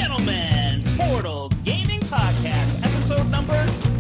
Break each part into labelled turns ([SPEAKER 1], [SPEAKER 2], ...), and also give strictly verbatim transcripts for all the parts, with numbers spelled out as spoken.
[SPEAKER 1] gentlemen, Portal Gaming Podcast, episode number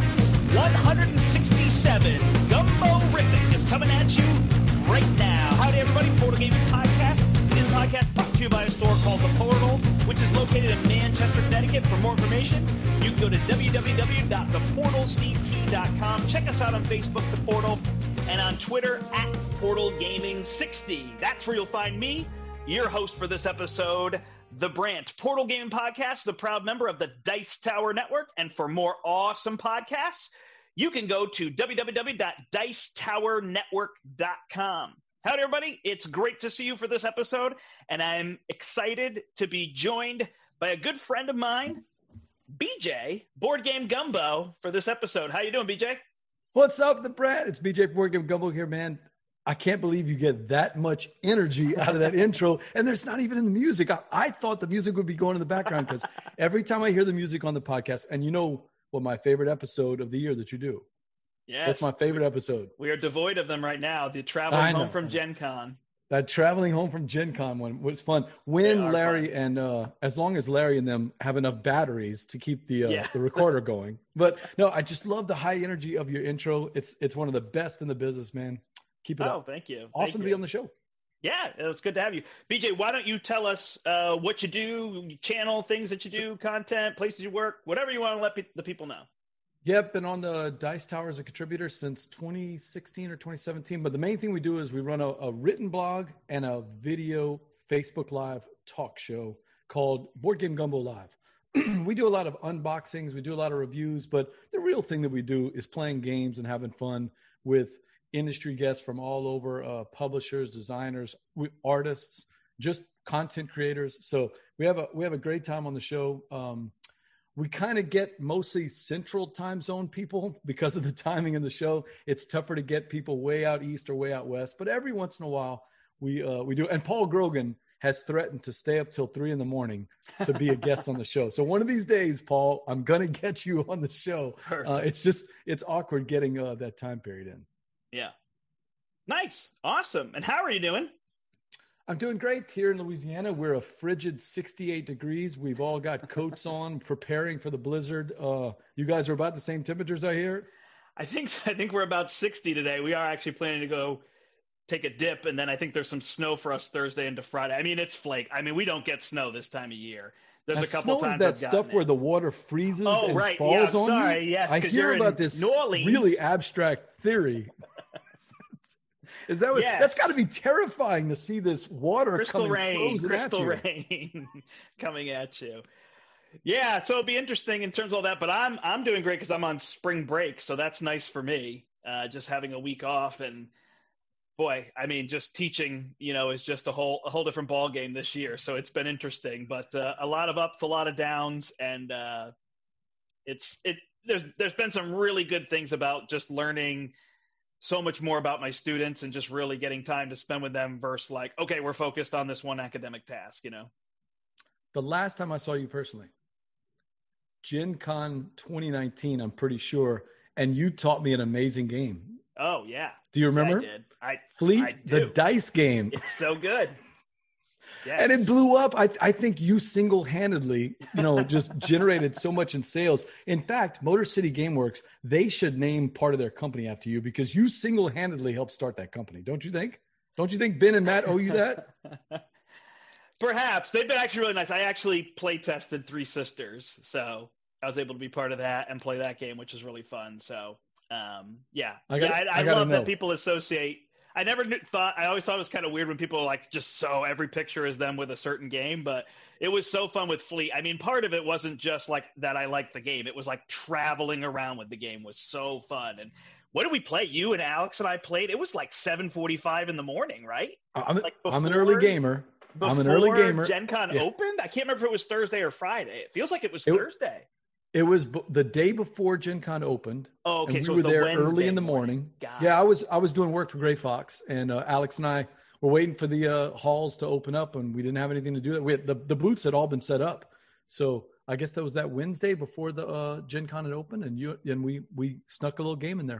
[SPEAKER 1] one sixty-seven. Gumbo Ripping is coming at you right now. Howdy, everybody. Portal Gaming Podcast is a podcast brought to you by a store called The Portal, which is located in Manchester, Connecticut. For more information, you can go to w w w dot the portal c t dot com. Check us out on Facebook, The Portal, and on Twitter at Portal Gaming sixty. That's where you'll find me, your host for this episode, The Brant. Portal Gaming Podcast, the proud member of the Dice Tower Network. And for more awesome podcasts, you can go to w w w dot dice tower network dot com. Howdy, everybody. It's great to see you for this episode, and I'm excited to be joined by a good friend of mine, B J, Board Game Gumbo, for this episode. How you doing, B J?
[SPEAKER 2] What's up, the Brad? It's B J Board Game Gumbo here, man. I can't believe you get that much energy out of that intro, and there's not even in the music. I, I thought the music would be going in the background because every time I hear the music on the podcast, and you know what my favorite episode of the year that you do.
[SPEAKER 1] Yes.
[SPEAKER 2] That's my favorite episode.
[SPEAKER 1] We are devoid of them right now. The traveling home from Gen Con.
[SPEAKER 2] That traveling home from Gen Con one was fun. When Larry
[SPEAKER 1] fun.
[SPEAKER 2] and uh, as long as Larry and them have enough batteries to keep the uh,
[SPEAKER 1] yeah.
[SPEAKER 2] the recorder going. But no, I just love the high energy of your intro. It's it's one of the best in the business, man. Keep it
[SPEAKER 1] oh,
[SPEAKER 2] up.
[SPEAKER 1] Oh, thank you.
[SPEAKER 2] Awesome
[SPEAKER 1] thank
[SPEAKER 2] to
[SPEAKER 1] you.
[SPEAKER 2] be on the show.
[SPEAKER 1] Yeah, it's good to have you. B J, why don't you tell us uh, what you do, channel, things that you do, content, places you work, whatever you want to let pe- the people know.
[SPEAKER 2] Yep, been on the Dice Tower as a contributor since twenty sixteen or twenty seventeen. But the main thing we do is we run a, a written blog and a video Facebook Live talk show called Board Game Gumbo Live. We do a lot of unboxings. We do a lot of reviews. But the real thing that we do is playing games and having fun with industry guests from all over, uh, publishers, designers, we, artists, just content creators. So we have a we have a great time on the show. Um, We kind of get mostly central time zone people because of the timing of the show. It's tougher to get people way out east or way out west, but every once in a while we uh, we do. And Paul Grogan has threatened to stay up till three in the morning to be a guest on the show. So one of these days, Paul, I'm going to get you on the show. Uh, it's just, it's awkward getting uh, that time period in.
[SPEAKER 1] Yeah. Nice. Awesome. And how are you doing?
[SPEAKER 2] I'm doing great here in Louisiana. We're a frigid sixty-eight degrees. We've all got coats on, preparing for the blizzard. Uh, you guys are about the same temperatures, I hear?
[SPEAKER 1] I think I think we're about sixty today. We are actually planning to go take a dip, and then I think there's some snow for us Thursday into Friday. I mean, it's flake. I mean, we don't get snow this time of year. There's
[SPEAKER 2] now,
[SPEAKER 1] a couple
[SPEAKER 2] snow
[SPEAKER 1] times
[SPEAKER 2] is that
[SPEAKER 1] I've
[SPEAKER 2] stuff
[SPEAKER 1] it.
[SPEAKER 2] where the water freezes
[SPEAKER 1] oh,
[SPEAKER 2] and
[SPEAKER 1] right.
[SPEAKER 2] falls
[SPEAKER 1] yeah,
[SPEAKER 2] on
[SPEAKER 1] sorry.
[SPEAKER 2] you?
[SPEAKER 1] Yes,
[SPEAKER 2] I hear about this
[SPEAKER 1] New Orleans.
[SPEAKER 2] really abstract theory. Is that what,
[SPEAKER 1] yes.
[SPEAKER 2] That's got to be terrifying to see this water
[SPEAKER 1] crystal
[SPEAKER 2] coming
[SPEAKER 1] rain,
[SPEAKER 2] frozen
[SPEAKER 1] crystal
[SPEAKER 2] at you.
[SPEAKER 1] rain coming at you. Yeah, so it'll be interesting in terms of all that. But I'm I'm doing great because I'm on spring break, so that's nice for me. Uh, just having a week off, and boy, I mean, just teaching, you know, is just a whole a whole different ball game this year. So it's been interesting, but uh, a lot of ups, a lot of downs, and uh, it's it. There's there's been some really good things about just learning so much more about my students and just really getting time to spend with them versus like, okay, we're focused on this one academic task, you know?
[SPEAKER 2] The last time I saw you personally, Gen Con twenty nineteen, I'm pretty sure, and you taught me an amazing game.
[SPEAKER 1] Oh, yeah.
[SPEAKER 2] Do you remember?
[SPEAKER 1] Yeah, I did. I,
[SPEAKER 2] Fleet,
[SPEAKER 1] I
[SPEAKER 2] the dice game.
[SPEAKER 1] It's so good. Yes.
[SPEAKER 2] And it blew up. I, I think you single-handedly, you know, just generated so much in sales. In fact, Motor City GameWorks, they should name part of their company after you because you single-handedly helped start that company. Don't you think? Don't you think Ben and Matt owe you that?
[SPEAKER 1] Perhaps. They've been actually really nice. I actually play tested Three Sisters, so I was able to be part of that and play that game, which is really fun. So, um, yeah.
[SPEAKER 2] I, got,
[SPEAKER 1] yeah, I, I,
[SPEAKER 2] I
[SPEAKER 1] love
[SPEAKER 2] know.
[SPEAKER 1] that people associate – I never knew, thought, I always thought it was kind of weird when people are like, just so every picture is them with a certain game, but it was so fun with Fleet. I mean, part of it wasn't just like that I liked the game. It was like traveling around with the game was so fun. And what did we play? You and Alex and I played. It was like seven forty-five in the morning, right?
[SPEAKER 2] I'm,
[SPEAKER 1] like
[SPEAKER 2] before, I'm an early gamer. I'm an early gamer.
[SPEAKER 1] Gen Con
[SPEAKER 2] yeah.
[SPEAKER 1] opened? I can't remember if it was Thursday or Friday. It feels like it was
[SPEAKER 2] it,
[SPEAKER 1] Thursday.
[SPEAKER 2] It was b- the day before Gen Con opened.
[SPEAKER 1] Oh, okay.
[SPEAKER 2] And we
[SPEAKER 1] so
[SPEAKER 2] were
[SPEAKER 1] the
[SPEAKER 2] there
[SPEAKER 1] Wednesday
[SPEAKER 2] early in the morning.
[SPEAKER 1] morning.
[SPEAKER 2] Yeah, I was I was doing work for Gray Fox, and uh, Alex and I were waiting for the uh, halls to open up, and we didn't have anything to do. We had, the the booths had all been set up, so I guess that was that Wednesday before the uh, Gen Con had opened, and you and we we snuck a little game in there.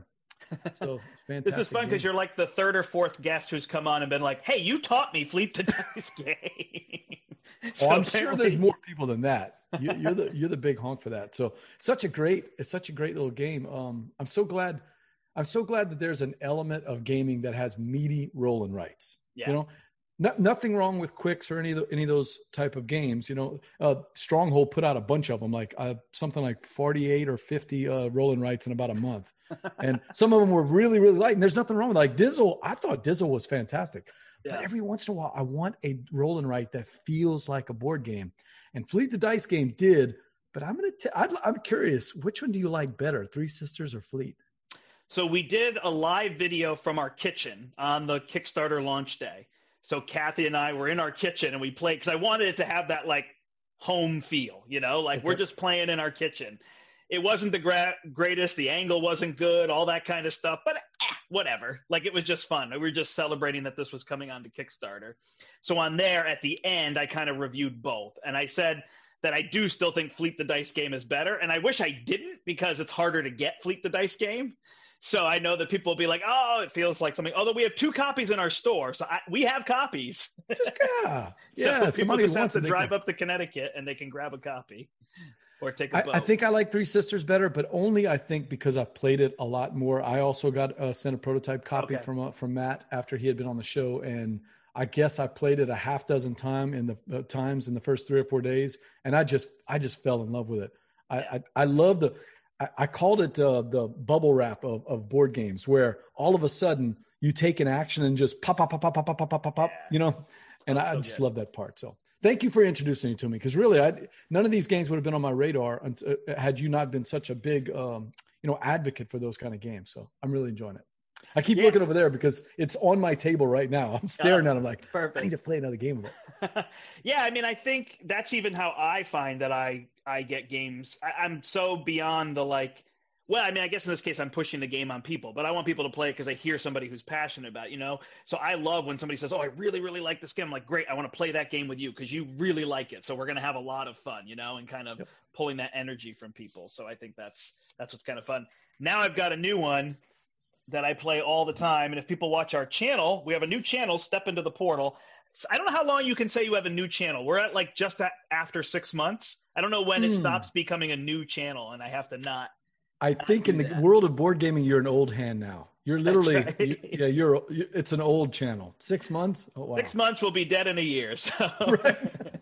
[SPEAKER 2] So it's fantastic.
[SPEAKER 1] This is fun because you're like the third or fourth guest who's come on and been like, hey, you taught me Fleet the Dice game.
[SPEAKER 2] So oh, I'm apparently... sure there's more people than that. You, you're the you're the big honk for that. So such a great it's such a great little game. Um, I'm so glad I'm so glad that there's an element of gaming that has meaty roll and writes. Yeah. You know, no, nothing wrong with Quicks or any of the, any of those type of games. You know, uh, Stronghold put out a bunch of them, like uh, something like forty-eight or fifty uh, roll and writes in about a month, and some of them were really really light. And there's nothing wrong with like Dizzle. I thought Dizzle was fantastic. Yeah. But every once in a while, I want a roll and write that feels like a board game. And Fleet the Dice game did. But I'm gonna. T- I'd, I'm curious. Which one do you like better, Three Sisters or Fleet?
[SPEAKER 1] So we did a live video from our kitchen on the Kickstarter launch day. So Kathy and I were in our kitchen and we played because I wanted it to have that like home feel, you know, like okay. We're just playing in our kitchen. It wasn't the gra- greatest. The angle wasn't good, all that kind of stuff, but eh, whatever. Like it was just fun. We were just celebrating that this was coming on to Kickstarter. So on there at the end, I kind of reviewed both. And I said that I do still think Fleet the Dice game is better. And I wish I didn't because it's harder to get Fleet the Dice game. So I know that people will be like, oh, it feels like something. Although we have two copies in our store. So I, we have copies.
[SPEAKER 2] Just, yeah.
[SPEAKER 1] so
[SPEAKER 2] yeah,
[SPEAKER 1] people just have to drive can... up to Connecticut and they can grab a copy. Or take a boat.
[SPEAKER 2] I, I think I like Three Sisters better, but only I think because I've played it a lot more. I also got uh, sent a prototype copy okay. from uh, from Matt after he had been on the show, and I guess I played it a half dozen time in the uh, times in the first three or four days, and I just I just fell in love with it. I yeah. I, I love the I, I called it uh, the bubble wrap of, of board games, where all of a sudden you take an action and just pop pop pop pop pop pop pop pop pop, yeah. you know, and I, so I just good. love that part. So. Thank you for introducing it to me, because really, I, none of these games would have been on my radar until, had you not been such a big, um, you know, advocate for those kind of games. So I'm really enjoying it. I keep yeah. looking over there because it's on my table right now. I'm staring oh, at it. I'm like, perfect. I need to play another game with it.
[SPEAKER 1] Yeah, I mean, I think that's even how I find that I I get games. I, I'm so beyond the like. Well, I mean, I guess in this case, I'm pushing the game on people, but I want people to play it because I hear somebody who's passionate about it, you know? So I love when somebody says, oh, I really, really like this game. I'm like, great, I want to play that game with you because you really like it. So we're going to have a lot of fun, you know, and kind of yep. pulling that energy from people. So I think that's that's what's kind of fun. Now I've got a new one that I play all the time. And if people watch our channel, we have a new channel, Step Into the Portal. So I don't know how long you can say you have a new channel. We're at like just at, after six months. I don't know when mm. it stops becoming a new channel, and I have to not.
[SPEAKER 2] I think in the that. world of board gaming, you're an old hand now. You're literally, right. you, yeah, you're, you, it's an old channel. Six months? Oh, wow.
[SPEAKER 1] Six months will be dead in a year. So.
[SPEAKER 2] Right.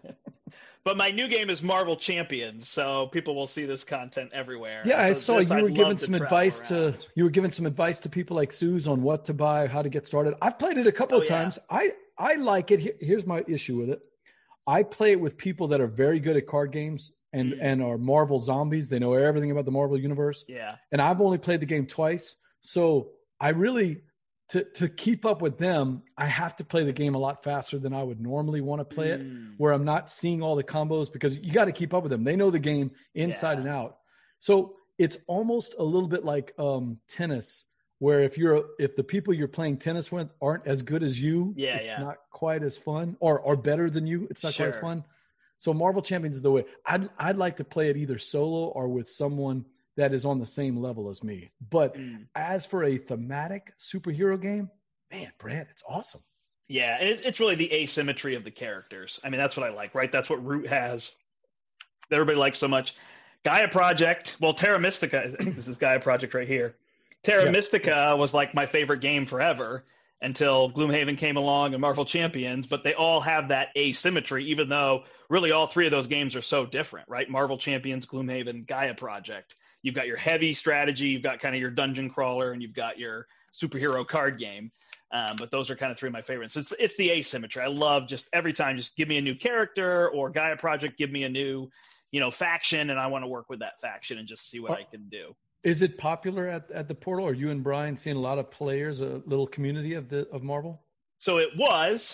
[SPEAKER 1] But my new game is Marvel Champions, so people will see this content everywhere.
[SPEAKER 2] Yeah,
[SPEAKER 1] so
[SPEAKER 2] I saw
[SPEAKER 1] this,
[SPEAKER 2] you
[SPEAKER 1] I'd
[SPEAKER 2] were giving some advice
[SPEAKER 1] around.
[SPEAKER 2] to, you were giving some advice to people like Suze on what to buy, how to get started. I've played it a couple
[SPEAKER 1] oh,
[SPEAKER 2] of
[SPEAKER 1] yeah.
[SPEAKER 2] times. I, I like it. Here, here's my issue with it. I play it with people that are very good at card games and, mm. and are Marvel zombies. They know everything about the Marvel universe.
[SPEAKER 1] Yeah.
[SPEAKER 2] And I've only played the game twice. So I really, to, to keep up with them, I have to play the game a lot faster than I would normally want to play it, mm. where I'm not seeing all the combos, because you got to keep up with them. They know the game inside yeah. and out. So it's almost a little bit like um, tennis, where if you're, if the people you're playing tennis with aren't as good as you,
[SPEAKER 1] yeah,
[SPEAKER 2] it's
[SPEAKER 1] yeah.
[SPEAKER 2] not quite as fun, or, or better than you. It's not
[SPEAKER 1] sure.
[SPEAKER 2] quite as fun. So Marvel Champions is the way. I'd, I'd like to play it either solo or with someone that is on the same level as me. But mm. as for a thematic superhero game, man, Brant, it's awesome.
[SPEAKER 1] Yeah, and it's really the asymmetry of the characters. I mean, that's what I like, right? That's what Root has that everybody likes so much. Gaia Project, well, Terra Mystica, I think this is Gaia Project right here. Terra yeah. Mystica was like my favorite game forever until Gloomhaven came along and Marvel Champions, but they all have that asymmetry, even though really all three of those games are so different, right? Marvel Champions, Gloomhaven, Gaia Project. You've got your heavy strategy, you've got kind of your dungeon crawler, and you've got your superhero card game. Um, but those are kind of three of my favorites. It's it's the asymmetry. I love just every time, just give me a new character, or Gaia Project, give me a new, you know, faction, and I want to work with that faction and just see what oh. I can do.
[SPEAKER 2] Is it popular at, at the Portal? Are you and Brian seeing a lot of players, a little community of the of Marvel?
[SPEAKER 1] So it was,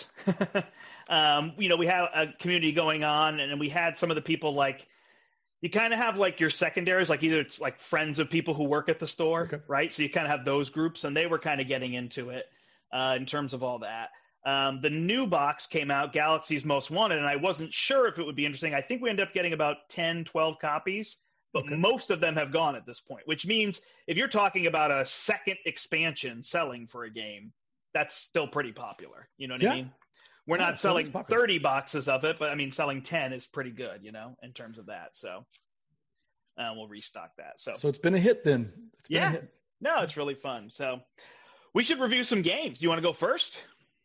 [SPEAKER 1] um, you know, we had a community going on, and we had some of the people like, you kind of have like your secondaries, like either it's like friends of people who work at the store, okay. right? So you kind of have those groups, and they were kind of getting into it uh, in terms of all that. Um, the new box came out, Galaxy's Most Wanted, and I wasn't sure if it would be interesting. I think we ended up getting about ten, twelve copies. but
[SPEAKER 2] Okay.
[SPEAKER 1] most of them have gone at this point, which means if you're talking about a second expansion selling for a game, that's still pretty popular. You know what
[SPEAKER 2] Yeah.
[SPEAKER 1] I mean? We're
[SPEAKER 2] Yeah,
[SPEAKER 1] not
[SPEAKER 2] so it's
[SPEAKER 1] selling
[SPEAKER 2] popular.
[SPEAKER 1] thirty boxes of it, but I mean, selling ten is pretty good, you know, in terms of that. So uh, we'll restock that. So,
[SPEAKER 2] So it's been a hit then. It's been
[SPEAKER 1] yeah,
[SPEAKER 2] a hit.
[SPEAKER 1] no, it's really fun. So we should review some games. Do you want to go first?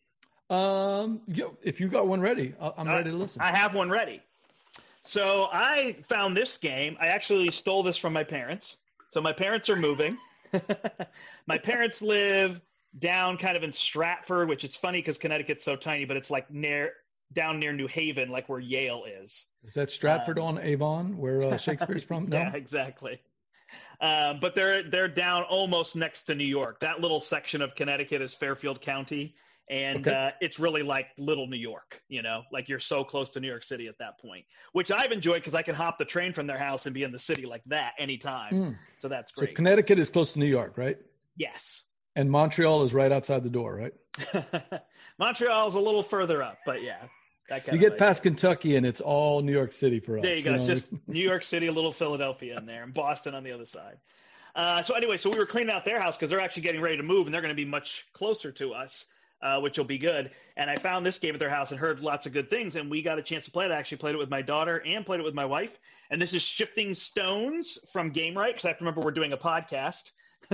[SPEAKER 2] Um, yeah, if you got one ready, I- I'm
[SPEAKER 1] Uh,
[SPEAKER 2] ready to listen.
[SPEAKER 1] I have one ready. So I found this game. I actually stole this from my parents. So my parents are moving. My parents live down kind of in Stratford, which it's funny because Connecticut's so tiny, but it's like near down near New Haven, like where Yale is.
[SPEAKER 2] Is that Stratford
[SPEAKER 1] Um,
[SPEAKER 2] on Avon, where uh, Shakespeare's from? No.
[SPEAKER 1] Yeah, exactly. Um, but they're they're down almost next to New York. That little section of Connecticut is Fairfield County, and
[SPEAKER 2] Okay.
[SPEAKER 1] uh, it's really like little New York. You know, like you're so close to New York City at that point, which I've enjoyed because I can hop the train from their house and be in the city like that anytime.
[SPEAKER 2] Mm.
[SPEAKER 1] So that's
[SPEAKER 2] So
[SPEAKER 1] great.
[SPEAKER 2] Connecticut is close to New York, right?
[SPEAKER 1] Yes.
[SPEAKER 2] And Montreal is right outside the door, right?
[SPEAKER 1] Montreal's a little further up, but yeah. That kind
[SPEAKER 2] You
[SPEAKER 1] of
[SPEAKER 2] get
[SPEAKER 1] like,
[SPEAKER 2] past Kentucky and it's all New York City for us.
[SPEAKER 1] there you go. It's
[SPEAKER 2] know?
[SPEAKER 1] just New York City, a little Philadelphia in there, and Boston on the other side. Uh, so anyway, so we were cleaning out their house because they're actually getting ready to move, and they're going to be much closer to us, uh, which will be good. And I found this game at their house and heard lots of good things, and we got a chance to play it. I actually played it with my daughter and played it with my wife. And this is Shifting Stones from Gamewright, because I have to remember we're doing a podcast.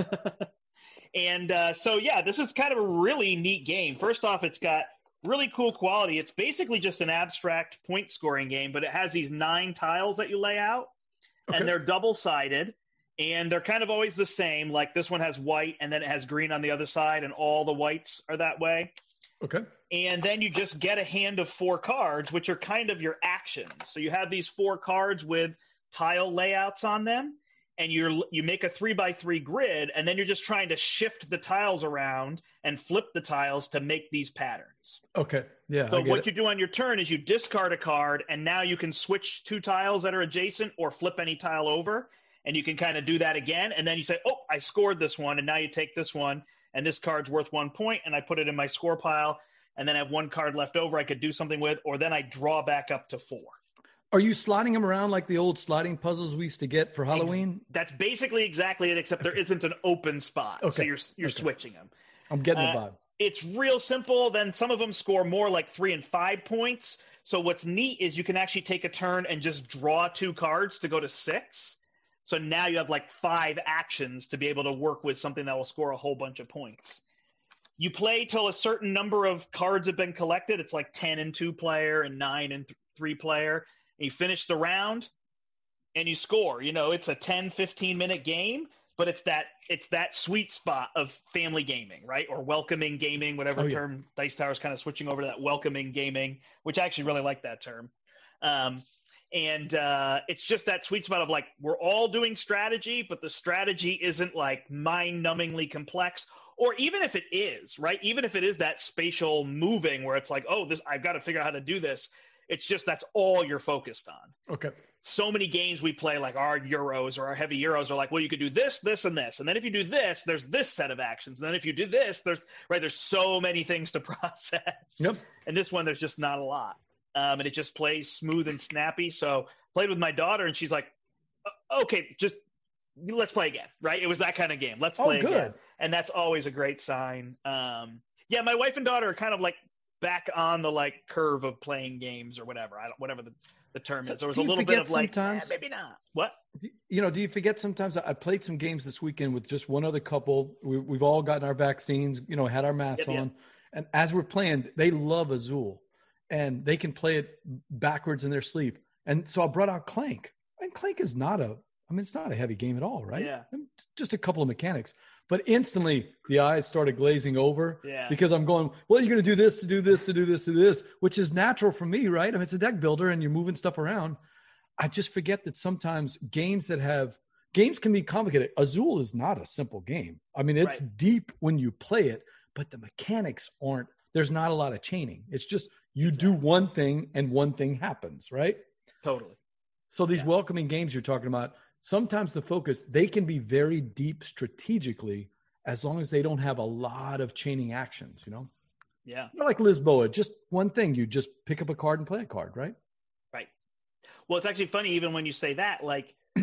[SPEAKER 1] And uh, so, yeah, this is kind of a really neat game. First off, it's got really cool quality. It's basically just an abstract point scoring game, but it has these nine tiles that you lay out,
[SPEAKER 2] Okay.
[SPEAKER 1] and they're double sided, and they're kind of always the same. Like this one has white, and then it has green on the other side, and all the whites are that way.
[SPEAKER 2] Okay.
[SPEAKER 1] And then you just get a hand of four cards, which are kind of your actions. So you have these four cards with tile layouts on them, and you're you make a three by three grid, and then you're just trying to shift the tiles around and flip the tiles to make these patterns.
[SPEAKER 2] Okay. Yeah.
[SPEAKER 1] So
[SPEAKER 2] I get
[SPEAKER 1] what
[SPEAKER 2] it.
[SPEAKER 1] you do on your turn is you discard a card, and now you can switch two tiles that are adjacent or flip any tile over, and you can kind of do that again. And then you say, oh, I scored this one, and now you take this one, and this card's worth one point, and I put it in my score pile, and then I have one card left over I could do something with, or then I draw back up to four.
[SPEAKER 2] Are you sliding them around like the old sliding puzzles we used to get for Halloween?
[SPEAKER 1] That's basically exactly it, except there isn't an open spot.
[SPEAKER 2] Okay.
[SPEAKER 1] So you're you're
[SPEAKER 2] Okay.
[SPEAKER 1] switching them.
[SPEAKER 2] I'm getting the
[SPEAKER 1] Uh,
[SPEAKER 2] vibe.
[SPEAKER 1] It's real simple. Then some of them score more like three and five points. So what's neat is you can actually take a turn and just draw two cards to go to six. So now you have like five actions to be able to work with something that will score a whole bunch of points. You play till a certain number of cards have been collected. It's like ten and two player and nine and th- three player. And you finish the round and you score. You know, it's a ten, fifteen minute game, but it's that it's that sweet spot of family gaming, right? Or welcoming gaming, whatever
[SPEAKER 2] Oh, yeah.
[SPEAKER 1] term. Dice Tower's kind of switching over to that welcoming gaming, which I actually really like that term. Um, and uh, it's just that sweet spot of like, we're all doing strategy, but the strategy isn't like mind-numbingly complex. Or even if it is, right? Even if it is that spatial moving where it's like, oh, this I've got to figure out how to do this. It's just that's all you're focused on.
[SPEAKER 2] Okay.
[SPEAKER 1] So many games we play, like our Euros or our heavy Euros, are like, well, you could do this, this, and this. And then if you do this, there's this set of actions. And then if you do this, there's, right, there's so many things to process.
[SPEAKER 2] Yep.
[SPEAKER 1] And this one, there's just not a lot. Um, and it just plays smooth and snappy. So played with my daughter, and she's like, okay, just let's play again, right? It was that kind of game. Let's
[SPEAKER 2] Oh,
[SPEAKER 1] play
[SPEAKER 2] good.
[SPEAKER 1] again. And that's always a great sign. Um, yeah, my wife and daughter are kind of like back on the like curve of playing games or whatever. I don't, whatever the, the term
[SPEAKER 2] So
[SPEAKER 1] is. There was
[SPEAKER 2] do
[SPEAKER 1] a
[SPEAKER 2] you
[SPEAKER 1] little bit
[SPEAKER 2] forget
[SPEAKER 1] of like,
[SPEAKER 2] sometimes-
[SPEAKER 1] eh, maybe not. What?
[SPEAKER 2] You know, do you forget sometimes? I played some games this weekend with just one other couple. We, we've all gotten our vaccines, you know, had our masks
[SPEAKER 1] Yep, yep.
[SPEAKER 2] on. And as we're playing, they love Azul and they can play it backwards in their sleep. And so I brought out Clank. And Clank is not a, I mean, it's not a heavy game at all, right?
[SPEAKER 1] Yeah.
[SPEAKER 2] Just a couple of mechanics. But instantly the eyes started glazing over
[SPEAKER 1] Yeah.
[SPEAKER 2] because I'm going, well, you're going to do this, to do this, to do this, to do this, which is natural for me, right? I mean, it's a deck builder and you're moving stuff around. I just forget that sometimes games that have games can be complicated. Azul is not a simple game. I mean, it's
[SPEAKER 1] Right.
[SPEAKER 2] deep when you play it, but the mechanics aren't, there's not a lot of chaining. It's just you do one thing and one thing happens, right?
[SPEAKER 1] Totally.
[SPEAKER 2] So these
[SPEAKER 1] Yeah.
[SPEAKER 2] welcoming games you're talking about, sometimes the focus, they can be very deep strategically as long as they don't have a lot of chaining actions, you know?
[SPEAKER 1] Yeah.
[SPEAKER 2] Not like Lisboa, just one thing. You just pick up a card and play a card, right?
[SPEAKER 1] Right. Well, it's actually funny, even when you say that, like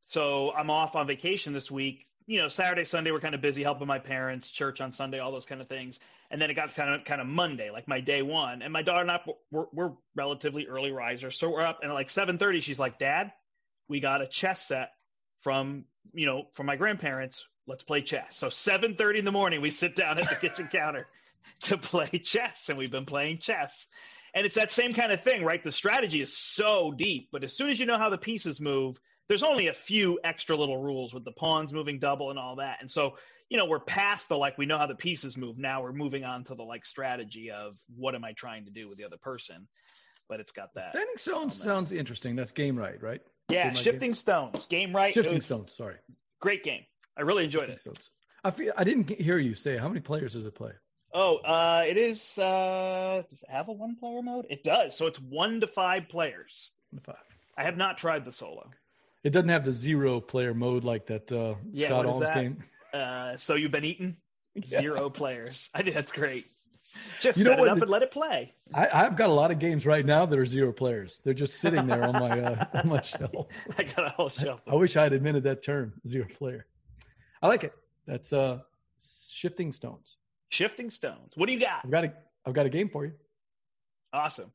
[SPEAKER 1] So I'm off on vacation this week. You know, Saturday, Sunday, we're kind of busy helping my parents, church on Sunday, all those kind of things. And then it got kind of kind of Monday, like my day one. And my daughter and I, we're, we're relatively early risers. So we're up and at like seven thirty, she's like, Dad, we got a chess set from, you know, from my grandparents. Let's play chess. So seven thirty in the morning, we sit down at the kitchen counter to play chess. And we've been playing chess. And it's that same kind of thing, right? The strategy is so deep. But as soon as you know how the pieces move, there's only a few extra little rules with the pawns moving double and all that. And so, you know, we're past the, like, we know how the pieces move. Now we're moving on to the, like, strategy of what am I trying to do with the other person? But it's got that.
[SPEAKER 2] Standing Stones sounds interesting. That's Game Right, right?
[SPEAKER 1] Yeah,
[SPEAKER 2] Game
[SPEAKER 1] Shifting
[SPEAKER 2] games?
[SPEAKER 1] Stones. Game Right.
[SPEAKER 2] Shifting Stones, sorry.
[SPEAKER 1] Great game. I really enjoyed
[SPEAKER 2] Shifting
[SPEAKER 1] it.
[SPEAKER 2] Stones. I feel, I didn't hear you say, how many players does it play?
[SPEAKER 1] Oh, uh, it is, uh, does it have a one-player mode? It does. So it's one to five players.
[SPEAKER 2] One to five.
[SPEAKER 1] I have not tried the solo.
[SPEAKER 2] It doesn't have the zero player mode like that uh,
[SPEAKER 1] Yeah,
[SPEAKER 2] Scott
[SPEAKER 1] what is
[SPEAKER 2] Alms
[SPEAKER 1] that?
[SPEAKER 2] game.
[SPEAKER 1] Uh, so you've been eaten?
[SPEAKER 2] Yeah.
[SPEAKER 1] Zero players. I think that's great. Just
[SPEAKER 2] You know
[SPEAKER 1] set it
[SPEAKER 2] what?
[SPEAKER 1] up and let it play.
[SPEAKER 2] I, I've got a lot of games right now that are zero players. They're just sitting there on my uh, on my shelf.
[SPEAKER 1] I got a whole shelf.
[SPEAKER 2] I wish I had invented that term, zero player. I like it. That's uh, Shifting Stones.
[SPEAKER 1] Shifting Stones. What do you got?
[SPEAKER 2] I've got a I've got a game for you.
[SPEAKER 1] Awesome.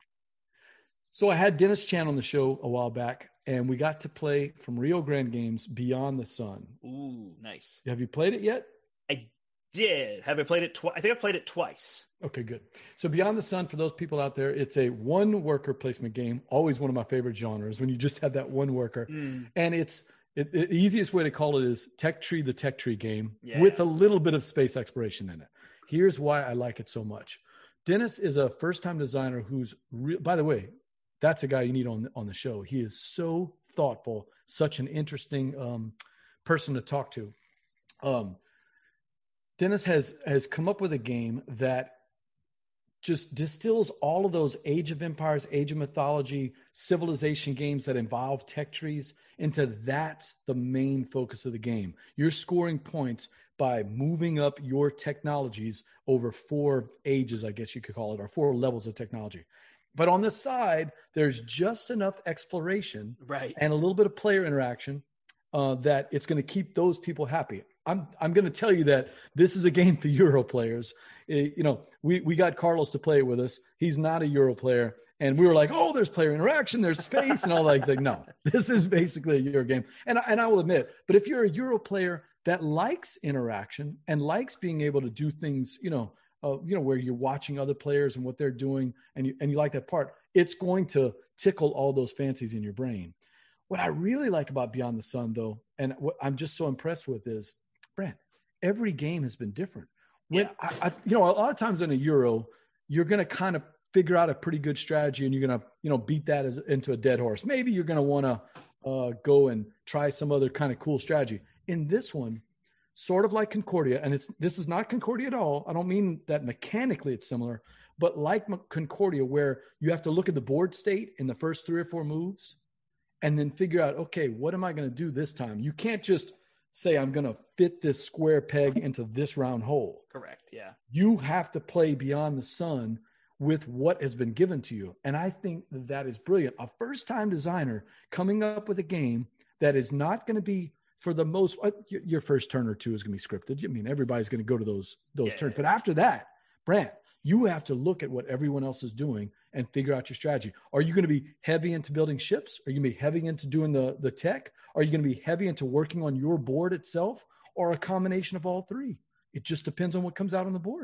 [SPEAKER 2] So I had Dennis Chan on the show a while back, and we got to play from Rio Grande Games Beyond the Sun.
[SPEAKER 1] Ooh, nice.
[SPEAKER 2] Have you played it yet?
[SPEAKER 1] I did. Have I played it twice? I think I played it twice.
[SPEAKER 2] Okay, good. So Beyond the Sun, for those people out there, it's a one worker placement game. Always one of my favorite genres when you just have that one worker.
[SPEAKER 1] Mm.
[SPEAKER 2] And it's it, the easiest way to call it is Tech Tree, the Tech Tree game
[SPEAKER 1] Yeah.
[SPEAKER 2] with a little bit of space exploration in it. Here's why I like it so much. Dennis is a first-time designer who's, re- by the way, that's a guy you need on, on the show. He is so thoughtful, such an interesting um, person to talk to. Um, Dennis has has come up with a game that just distills all of those Age of Empires, Age of Mythology, civilization games that involve tech trees into that's the main focus of the game. You're scoring points by moving up your technologies over four ages, I guess you could call it, or four levels of technology. But on the side, there's just enough exploration
[SPEAKER 1] Right.
[SPEAKER 2] and a little bit of player interaction uh, that it's going to keep those people happy. I'm I'm going to tell you that this is a game for Euro players. Uh, you know, we we got Carlos to play it with us. He's not a Euro player, and we were like, oh, there's player interaction, there's space, and all that. He's like, no, this is basically a Euro game. And and I will admit, but if you're a Euro player that likes interaction and likes being able to do things, you know, uh, you know, where you're watching other players and what they're doing, and you and you like that part, it's going to tickle all those fancies in your brain. What I really like about Beyond the Sun, though, and what I'm just so impressed with is, Brent, every game has been different. When
[SPEAKER 1] Yeah.
[SPEAKER 2] I, I, you know, a lot of times in a Euro, you're going to kind of figure out a pretty good strategy, and you're going to, you know, beat that as, into a dead horse. Maybe you're going to want to uh, go and try some other kind of cool strategy. In this one, sort of like Concordia, and it's this is not Concordia at all. I don't mean that mechanically it's similar, but like Concordia, where you have to look at the board state in the first three or four moves, and then figure out, okay, what am I going to do this time? You can't just say, I'm going to fit this square peg into this round hole.
[SPEAKER 1] Correct. Yeah.
[SPEAKER 2] You have to play Beyond the Sun with what has been given to you. And I think that, that is brilliant. A first-time designer coming up with a game that is not going to be, for the most, your first turn or two is going to be scripted. I mean, everybody's going to go to those, those
[SPEAKER 1] Yeah.
[SPEAKER 2] turns. But after that, Brant, you have to look at what everyone else is doing and figure out your strategy. Are you going to be heavy into building ships? Are you going to be heavy into doing the, the tech? Are you going to be heavy into working on your board itself, or a combination of all three? It just depends on what comes out on the board.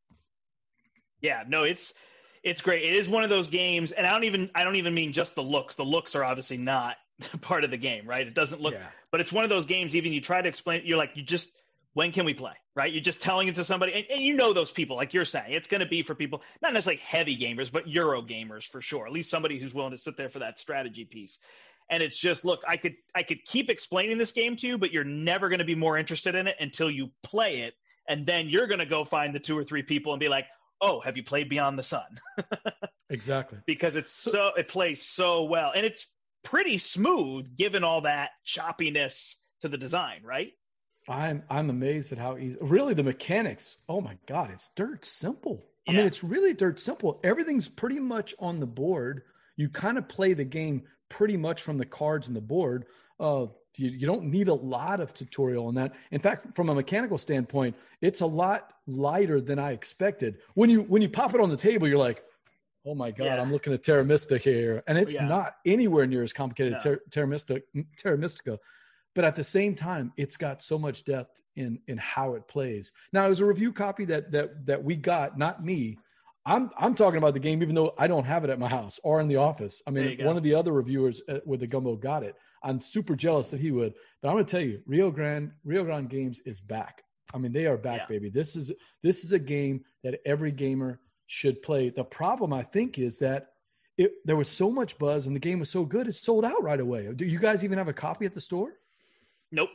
[SPEAKER 1] Yeah, no, it's it's great. It is one of those games, and I don't even I don't even mean just the looks. The looks are obviously not part of the game, right? It doesn't look,
[SPEAKER 2] Yeah.
[SPEAKER 1] but it's one of those games. Even you try to explain, you're like, you just, when can we play, right? You're just telling it to somebody, and, and you know those people, like you're saying, it's going to be for people not necessarily heavy gamers, but Euro gamers for sure. At least somebody who's willing to sit there for that strategy piece. And it's just, look, I could I could keep explaining this game to you, but you're never going to be more interested in it until you play it, and then you're going to go find the two or three people and be like, oh, have you played Beyond the Sun?
[SPEAKER 2] Exactly.
[SPEAKER 1] Because it's so,
[SPEAKER 2] So-
[SPEAKER 1] it plays so well, and it's pretty smooth given all that choppiness to the design, right?
[SPEAKER 2] I'm I'm amazed at how easy. Really, the mechanics. Oh my God, it's dirt simple. I
[SPEAKER 1] Yeah.
[SPEAKER 2] mean, it's really dirt simple. Everything's pretty much on the board. You kind of play the game pretty much from the cards and the board. Uh, you, you don't need a lot of tutorial on that. In fact, from a mechanical standpoint, it's a lot lighter than I expected. When you when you pop it on the table, you're like, oh my God,
[SPEAKER 1] Yeah.
[SPEAKER 2] I'm looking at Terra Mystica here. And it's
[SPEAKER 1] Yeah.
[SPEAKER 2] not anywhere near as complicated
[SPEAKER 1] No.
[SPEAKER 2] as Terra, Terra, Mystica, Terra Mystica. But at the same time, it's got so much depth in in how it plays. Now, it was a review copy that that that we got, not me. I'm I'm talking about the game, even though I don't have it at my house or in the office. I mean, one of the other reviewers at, with the Gumbo got it. I'm super jealous that he would. But I'm going to tell you, Rio Grande Rio Grande Games is back. I mean, they are back, yeah. baby. This is this is a game that every gamer should play. The problem, I think, is that it, there was so much buzz and the game was so good, it sold out right away. Do you guys even have a copy at the store?
[SPEAKER 1] Nope.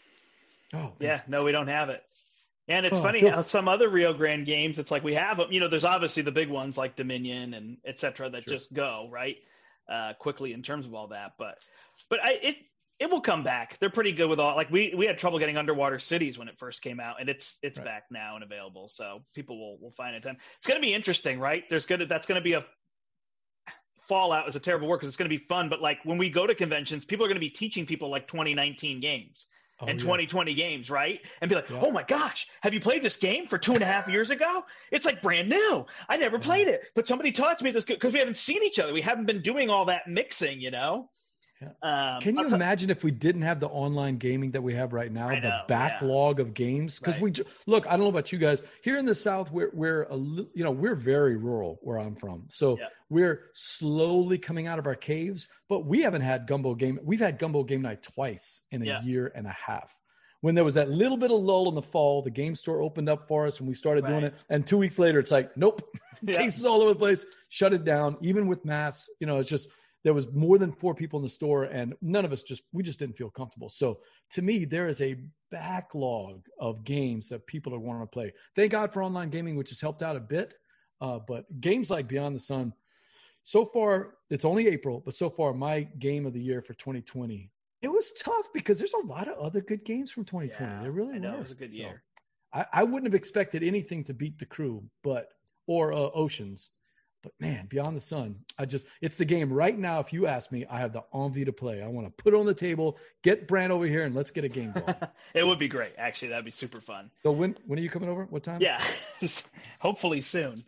[SPEAKER 2] Oh,
[SPEAKER 1] yeah,
[SPEAKER 2] man.
[SPEAKER 1] no, we don't have it. And it's
[SPEAKER 2] oh,
[SPEAKER 1] funny
[SPEAKER 2] feel-
[SPEAKER 1] how some other Rio Grande games, it's like we have them. You know, there's obviously the big ones like Dominion and et cetera that sure. just go right uh, quickly in terms of all that. But but I it it will come back. They're pretty good with all. Like we we had trouble getting Underwater Cities when it first came out, and it's it's right. back now and available. So people will will find it then. It's going to be interesting, right? There's gonna that's going to be a Fallout is a terrible word because it's going to be fun. But like when we go to conventions, people are going to be teaching people like twenty nineteen games. Oh, and yeah. twenty twenty games, right? And be like, yeah. oh my gosh, have you played this game for two and a half years ago? It's like brand new. I never played it, but somebody taught me this because we haven't seen each other. We haven't been doing all that mixing, you know?
[SPEAKER 2] Yeah. Um, Can you t- imagine if we didn't have the online gaming that we have right now,
[SPEAKER 1] I
[SPEAKER 2] the
[SPEAKER 1] know,
[SPEAKER 2] backlog
[SPEAKER 1] yeah.
[SPEAKER 2] of games? Because
[SPEAKER 1] right.
[SPEAKER 2] we look, I don't know about you guys here in the South. We're we're a you know we're very rural where I'm from, so yeah. we're slowly coming out of our caves. But we haven't had Gumbo game. We've had Gumbo game night twice in a yeah. year and a half. When there was that little bit of lull in the fall, the game store opened up for us and we started right. doing it. And two weeks later, it's like, nope, yeah. cases all over the place, shut it down. Even with masks, you know, it's just, there was more than four people in the store and none of us just, we just didn't feel comfortable. So to me, there is a backlog of games that people are wanting to play. Thank God for online gaming, which has helped out a bit. Uh, but games like Beyond the Sun, so far, it's only April, but so far my game of the year for twenty twenty, it was tough because there's a lot of other good games from twenty twenty.
[SPEAKER 1] Yeah,
[SPEAKER 2] there really
[SPEAKER 1] I know,
[SPEAKER 2] were.
[SPEAKER 1] It was a good year.
[SPEAKER 2] So I, I wouldn't have expected anything to beat The Crew, but or uh, Oceans. But man, Beyond the Sun, I just it's the game right now. If you ask me, I have the envie to play. I want to put it on the table, get Brand over here, and let's get a game going.
[SPEAKER 1] It would be great, actually. That'd be super fun.
[SPEAKER 2] So when when are you coming over? What time?
[SPEAKER 1] Yeah, hopefully soon.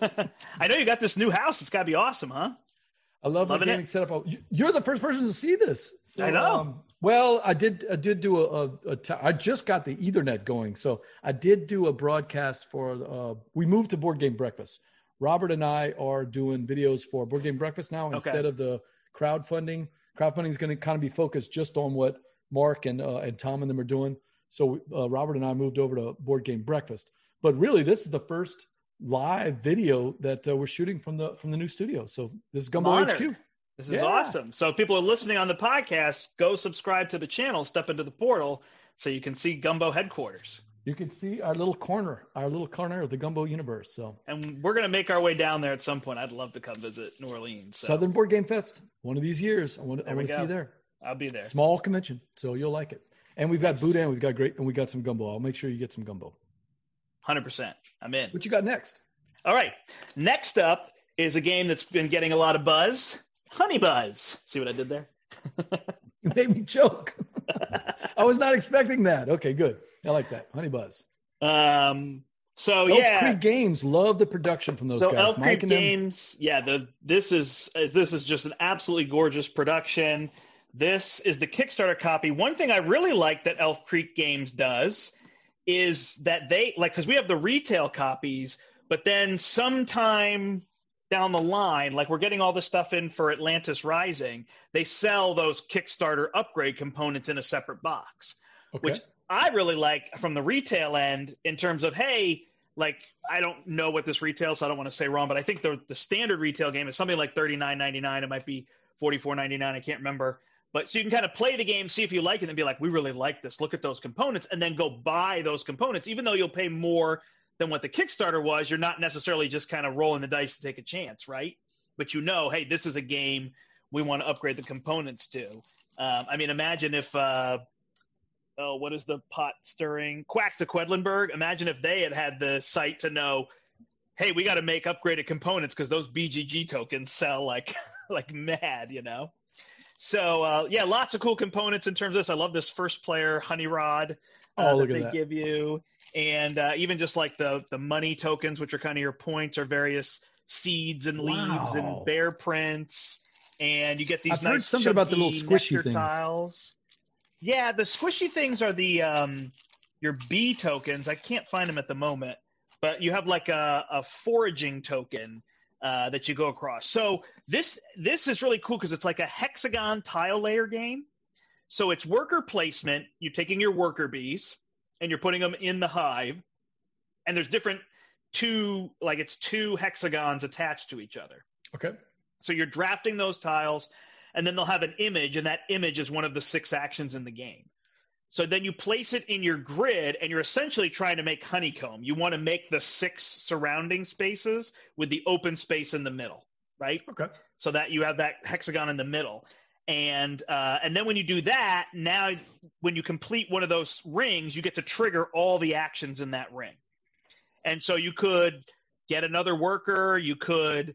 [SPEAKER 1] I know you got this new house. It's got to be awesome, huh?
[SPEAKER 2] I love
[SPEAKER 1] Loving
[SPEAKER 2] my gaming
[SPEAKER 1] it.
[SPEAKER 2] setup. You're the first person to see this. So,
[SPEAKER 1] I know.
[SPEAKER 2] Um, well, I did. I did do a. a, a t- I just got the Ethernet going, so I did do a broadcast for. Uh, we moved to Board Game Breakfast. Robert and I are doing videos for Board Game Breakfast now
[SPEAKER 1] okay.
[SPEAKER 2] instead of the crowdfunding. Crowdfunding is going to kind of be focused just on what Mark and uh, and Tom and them are doing. So uh, Robert and I moved over to Board Game Breakfast. But really, this is the first live video that uh, we're shooting from the from the new studio. So this is Gumbo H Q.
[SPEAKER 1] This is
[SPEAKER 2] yeah.
[SPEAKER 1] awesome. So if people are listening on the podcast, go subscribe to the channel, step into the portal so you can see Gumbo headquarters.
[SPEAKER 2] You can see our little corner, our little corner of the Gumbo universe. So,
[SPEAKER 1] and we're going to make our way down there at some point. I'd love to come visit New Orleans. So.
[SPEAKER 2] Southern Board Game Fest, one of these years. I want, I want to see you there.
[SPEAKER 1] I'll be there.
[SPEAKER 2] Small convention, so you'll like it. And we've got Boudin, we've got great, and we got some gumbo. I'll make sure you get some gumbo. one
[SPEAKER 1] hundred percent. I'm in.
[SPEAKER 2] What you got next?
[SPEAKER 1] All right. Next up is a game that's been getting a lot of buzz. Honey Buzz. See what I did there?
[SPEAKER 2] You made me joke. I was not expecting that. Okay, good. I like that. Honey Buzz.
[SPEAKER 1] Um. So
[SPEAKER 2] Elf
[SPEAKER 1] yeah,
[SPEAKER 2] Creek Games love the production from those
[SPEAKER 1] so
[SPEAKER 2] guys.
[SPEAKER 1] Elf
[SPEAKER 2] Mike
[SPEAKER 1] Creek
[SPEAKER 2] and them.
[SPEAKER 1] Games. Yeah. The this is uh, this is just an absolutely gorgeous production. This is the Kickstarter copy. One thing I really like that Elf Creek Games does is that they like because we have the retail copies, but then sometime down the line, like we're getting all this stuff in for Atlantis Rising, they sell those Kickstarter upgrade components in a separate box,
[SPEAKER 2] okay.
[SPEAKER 1] which I really like from the retail end in terms of, hey, like I don't know what this retails, so I don't want to say wrong, but I think the the standard retail game is something like thirty-nine ninety-nine. It might be forty-four ninety-nine. I can't remember. But so you can kind of play the game, see if you like it, and be like, we really like this. Look at those components, and then go buy those components. Even though you'll pay more than what the Kickstarter was, you're not necessarily just kind of rolling the dice to take a chance, right? But you know, hey, this is a game we want to upgrade the components to. Um, I mean, imagine if, uh, oh, what is the pot stirring? Quacks to Quedlinburg. Imagine if they had had the sight to know, hey, we got to make upgraded components because those B G G tokens sell like like mad, you know? So uh, yeah, lots of cool components in terms of this. I love this first player honey rod uh,
[SPEAKER 2] Oh,
[SPEAKER 1] that
[SPEAKER 2] look at
[SPEAKER 1] they
[SPEAKER 2] that.
[SPEAKER 1] give you, and uh, even just like the the money tokens, which are kind of your points, or various seeds and leaves and
[SPEAKER 2] Wow.
[SPEAKER 1] bear prints, and you get these
[SPEAKER 2] I've heard
[SPEAKER 1] nice
[SPEAKER 2] something about the little
[SPEAKER 1] chunky
[SPEAKER 2] squishy
[SPEAKER 1] nectar
[SPEAKER 2] things.
[SPEAKER 1] tiles. Yeah, the squishy things are the um, your bee tokens. I can't find them at the moment, but you have like a, a foraging token uh, that you go across. So this this is really cool because it's like a hexagon tile layer game. So it's worker placement. You're taking your worker bees and you're putting them in the hive, and there's different two like it's two hexagons attached to each other.
[SPEAKER 2] Okay.
[SPEAKER 1] So you're drafting those tiles, and then they'll have an image, and that image is one of the six actions in the game. So then you place it in your grid, and you're essentially trying to make honeycomb. You want to make the six surrounding spaces with the open space in the middle, right?
[SPEAKER 2] Okay.
[SPEAKER 1] So that you have that hexagon in the middle. And uh, and then when you do that, now when you complete one of those rings, you get to trigger all the actions in that ring. And so you could get another worker. You could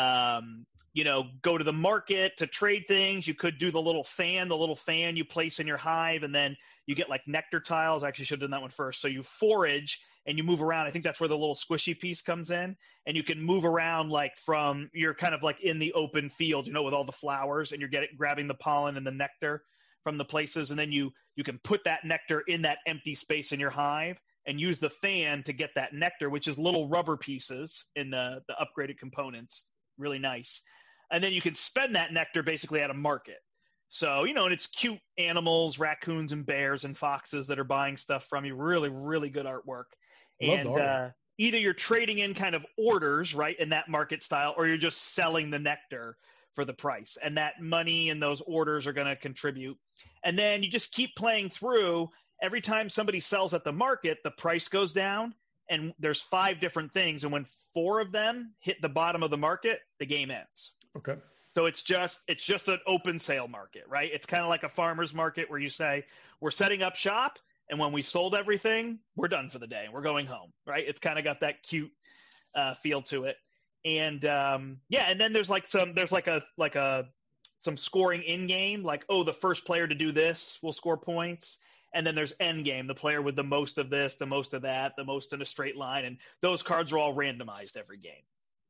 [SPEAKER 1] um, you know, go to the market to trade things. You could do the little fan, the little fan you place in your hive, and then you get like nectar tiles. I actually should have done that one first. So you forage and you move around. I think that's where the little squishy piece comes in, and you can move around like from you're kind of like in the open field, you know, with all the flowers, and you're getting grabbing the pollen and the nectar from the places, and then you you can put that nectar in that empty space in your hive and use the fan to get that nectar, which is little rubber pieces in the the upgraded components. Really nice. And then you can spend that nectar basically at a market. So, you know, and it's cute animals, raccoons and bears and foxes that are buying stuff from you. Really, really good artwork.
[SPEAKER 2] Love
[SPEAKER 1] and
[SPEAKER 2] the artwork.
[SPEAKER 1] uh, either you're trading in kind of orders, right, in that market style, or you're just selling the nectar for the price. And that money and those orders are going to contribute. And then you just keep playing through. Every time somebody sells at the market, the price goes down. And there's five different things. And when four of them hit the bottom of the market, the game ends.
[SPEAKER 2] Okay.
[SPEAKER 1] So it's just it's just an open sale market, right? It's kind of like a farmer's market where you say, we're setting up shop, and when we've sold everything, we're done for the day, and we're going home, right? It's kind of got that cute uh, feel to it. And um, yeah, and then there's like some there's like a like a some scoring in game, like, oh, the first player to do this will score points. And then there's end game, the player with the most of this, the most of that, the most in a straight line, and those cards are all randomized every game.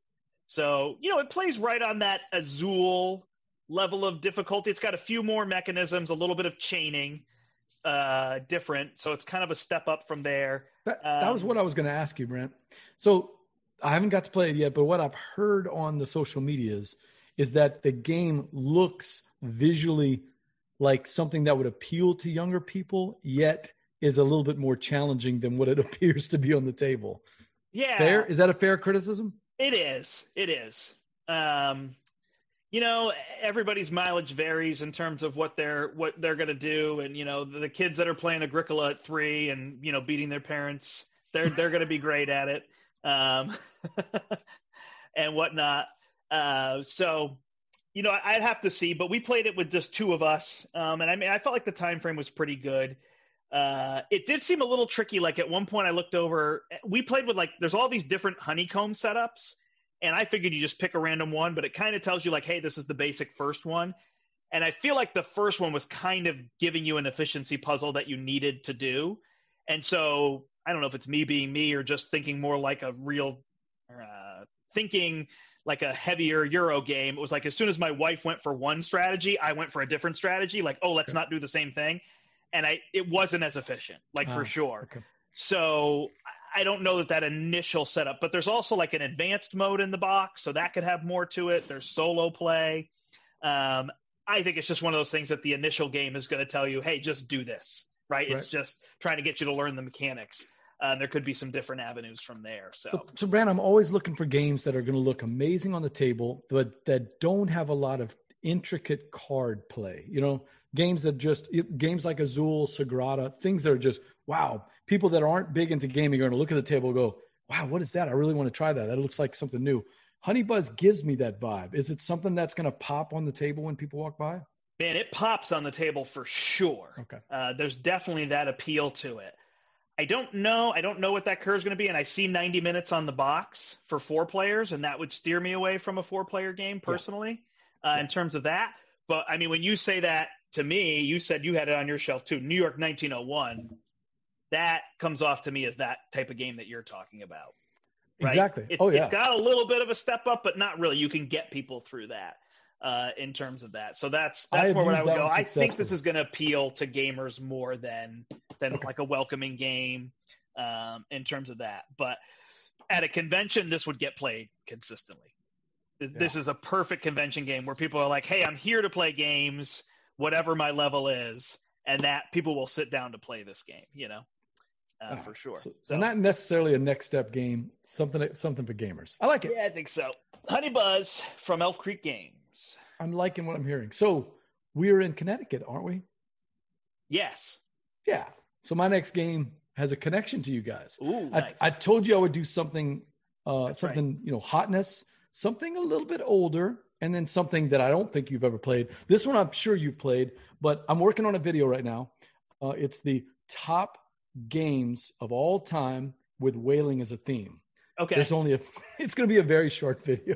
[SPEAKER 1] So, you know, it plays right on that Azul level of difficulty. It's got a few more mechanisms, a little bit of chaining, uh, different. So it's kind of a step up from there.
[SPEAKER 2] That,
[SPEAKER 1] Um,
[SPEAKER 2] that was what I was going to ask you, Brent. So I haven't got to play it yet, but what I've heard on the social medias is that the game looks visually like something that would appeal to younger people, yet is a little bit more challenging than what it appears to be on the table.
[SPEAKER 1] Yeah.
[SPEAKER 2] Fair? Is that a fair criticism?
[SPEAKER 1] It is. It is. Um, you know, everybody's mileage varies in terms of what they're what they're going to do, and you know, the, the kids that are playing Agricola at three and you know beating their parents, they're they're going to be great at it, um, and whatnot. Uh, so, you know, I'd have to see, but we played it with just two of us, um, and I mean, I felt like the time frame was pretty good. Uh, it did seem a little tricky. Like at one point I looked over, we played with like, there's all these different honeycomb setups, and I figured you just pick a random one, but it kind of tells you like, hey, this is the basic first one. And I feel like the first one was kind of giving you an efficiency puzzle that you needed to do. And so I don't know if it's me being me or just thinking more like a real, uh, thinking like a heavier Euro game. It was like, as soon as my wife went for one strategy, I went for a different strategy. Like, oh, let's
[SPEAKER 2] Okay.
[SPEAKER 1] not do the same thing. And I, it wasn't as efficient, like
[SPEAKER 2] Ah,
[SPEAKER 1] for sure.
[SPEAKER 2] okay.
[SPEAKER 1] So I don't know that that initial setup, but there's also like an advanced mode in the box. So that could have more to it. There's solo play. Um, I think it's just one of those things that the initial game is going to tell you, hey, just do this, right?
[SPEAKER 2] Right.
[SPEAKER 1] It's just trying to get you to learn the mechanics. Uh, there could be some different avenues from there. So,
[SPEAKER 2] So, so Brand, I'm always looking for games that are going to look amazing on the table, but that don't have a lot of intricate card play. You know, games that just games like Azul, Sagrada, things that are just wow. People that aren't big into gaming are going to look at the table and go, "Wow, what is that? I really want to try that. That looks like something new." Honey Buzz gives me that vibe. Is it something that's going to pop on the table when people walk by?
[SPEAKER 1] man, it pops on the table for sure.
[SPEAKER 2] Okay.
[SPEAKER 1] Uh, there's definitely that appeal to it. I don't know. I don't know what that curve is going to be, and I see ninety minutes on the box for four players, and that would steer me away from a four-player game personally, yeah. uh,
[SPEAKER 2] yeah.
[SPEAKER 1] in terms of that. But I mean, when you say that to me, you said you had it on your shelf too. New York nineteen oh one. That comes off to me as that type of game that you're talking about. Right?
[SPEAKER 2] Exactly.
[SPEAKER 1] It's,
[SPEAKER 2] oh yeah.
[SPEAKER 1] It's got a little bit of a step up, but not really. You can get people through that uh, in terms of that. So that's that's more what I would go. I think this is going to appeal to gamers more than than okay. like a welcoming game um, in terms of that. But at a convention, this would get played consistently. This yeah. is a perfect convention game where people are like, hey, I'm here to play games, whatever my level is, and that people will sit down to play this game, you know, uh, for sure.
[SPEAKER 2] So, so not necessarily a next step game, something something for gamers. I like it.
[SPEAKER 1] Yeah, I think so. Honey Buzz from Elf Creek Games.
[SPEAKER 2] I'm liking what I'm hearing. So we're in Connecticut, aren't we?
[SPEAKER 1] Yes.
[SPEAKER 2] Yeah. So my next game has a connection to you guys.
[SPEAKER 1] Ooh,
[SPEAKER 2] I,
[SPEAKER 1] nice.
[SPEAKER 2] I told you I would do something, uh,
[SPEAKER 1] That's
[SPEAKER 2] something,
[SPEAKER 1] right.
[SPEAKER 2] you know, hotness. Something a little bit older, and then something that I don't think you've ever played. This one I'm sure you've played, but I'm working on a video right now. Uh, it's the top games of all time with whaling as a theme.
[SPEAKER 1] Okay.
[SPEAKER 2] There's only a, it's going to be a very short video.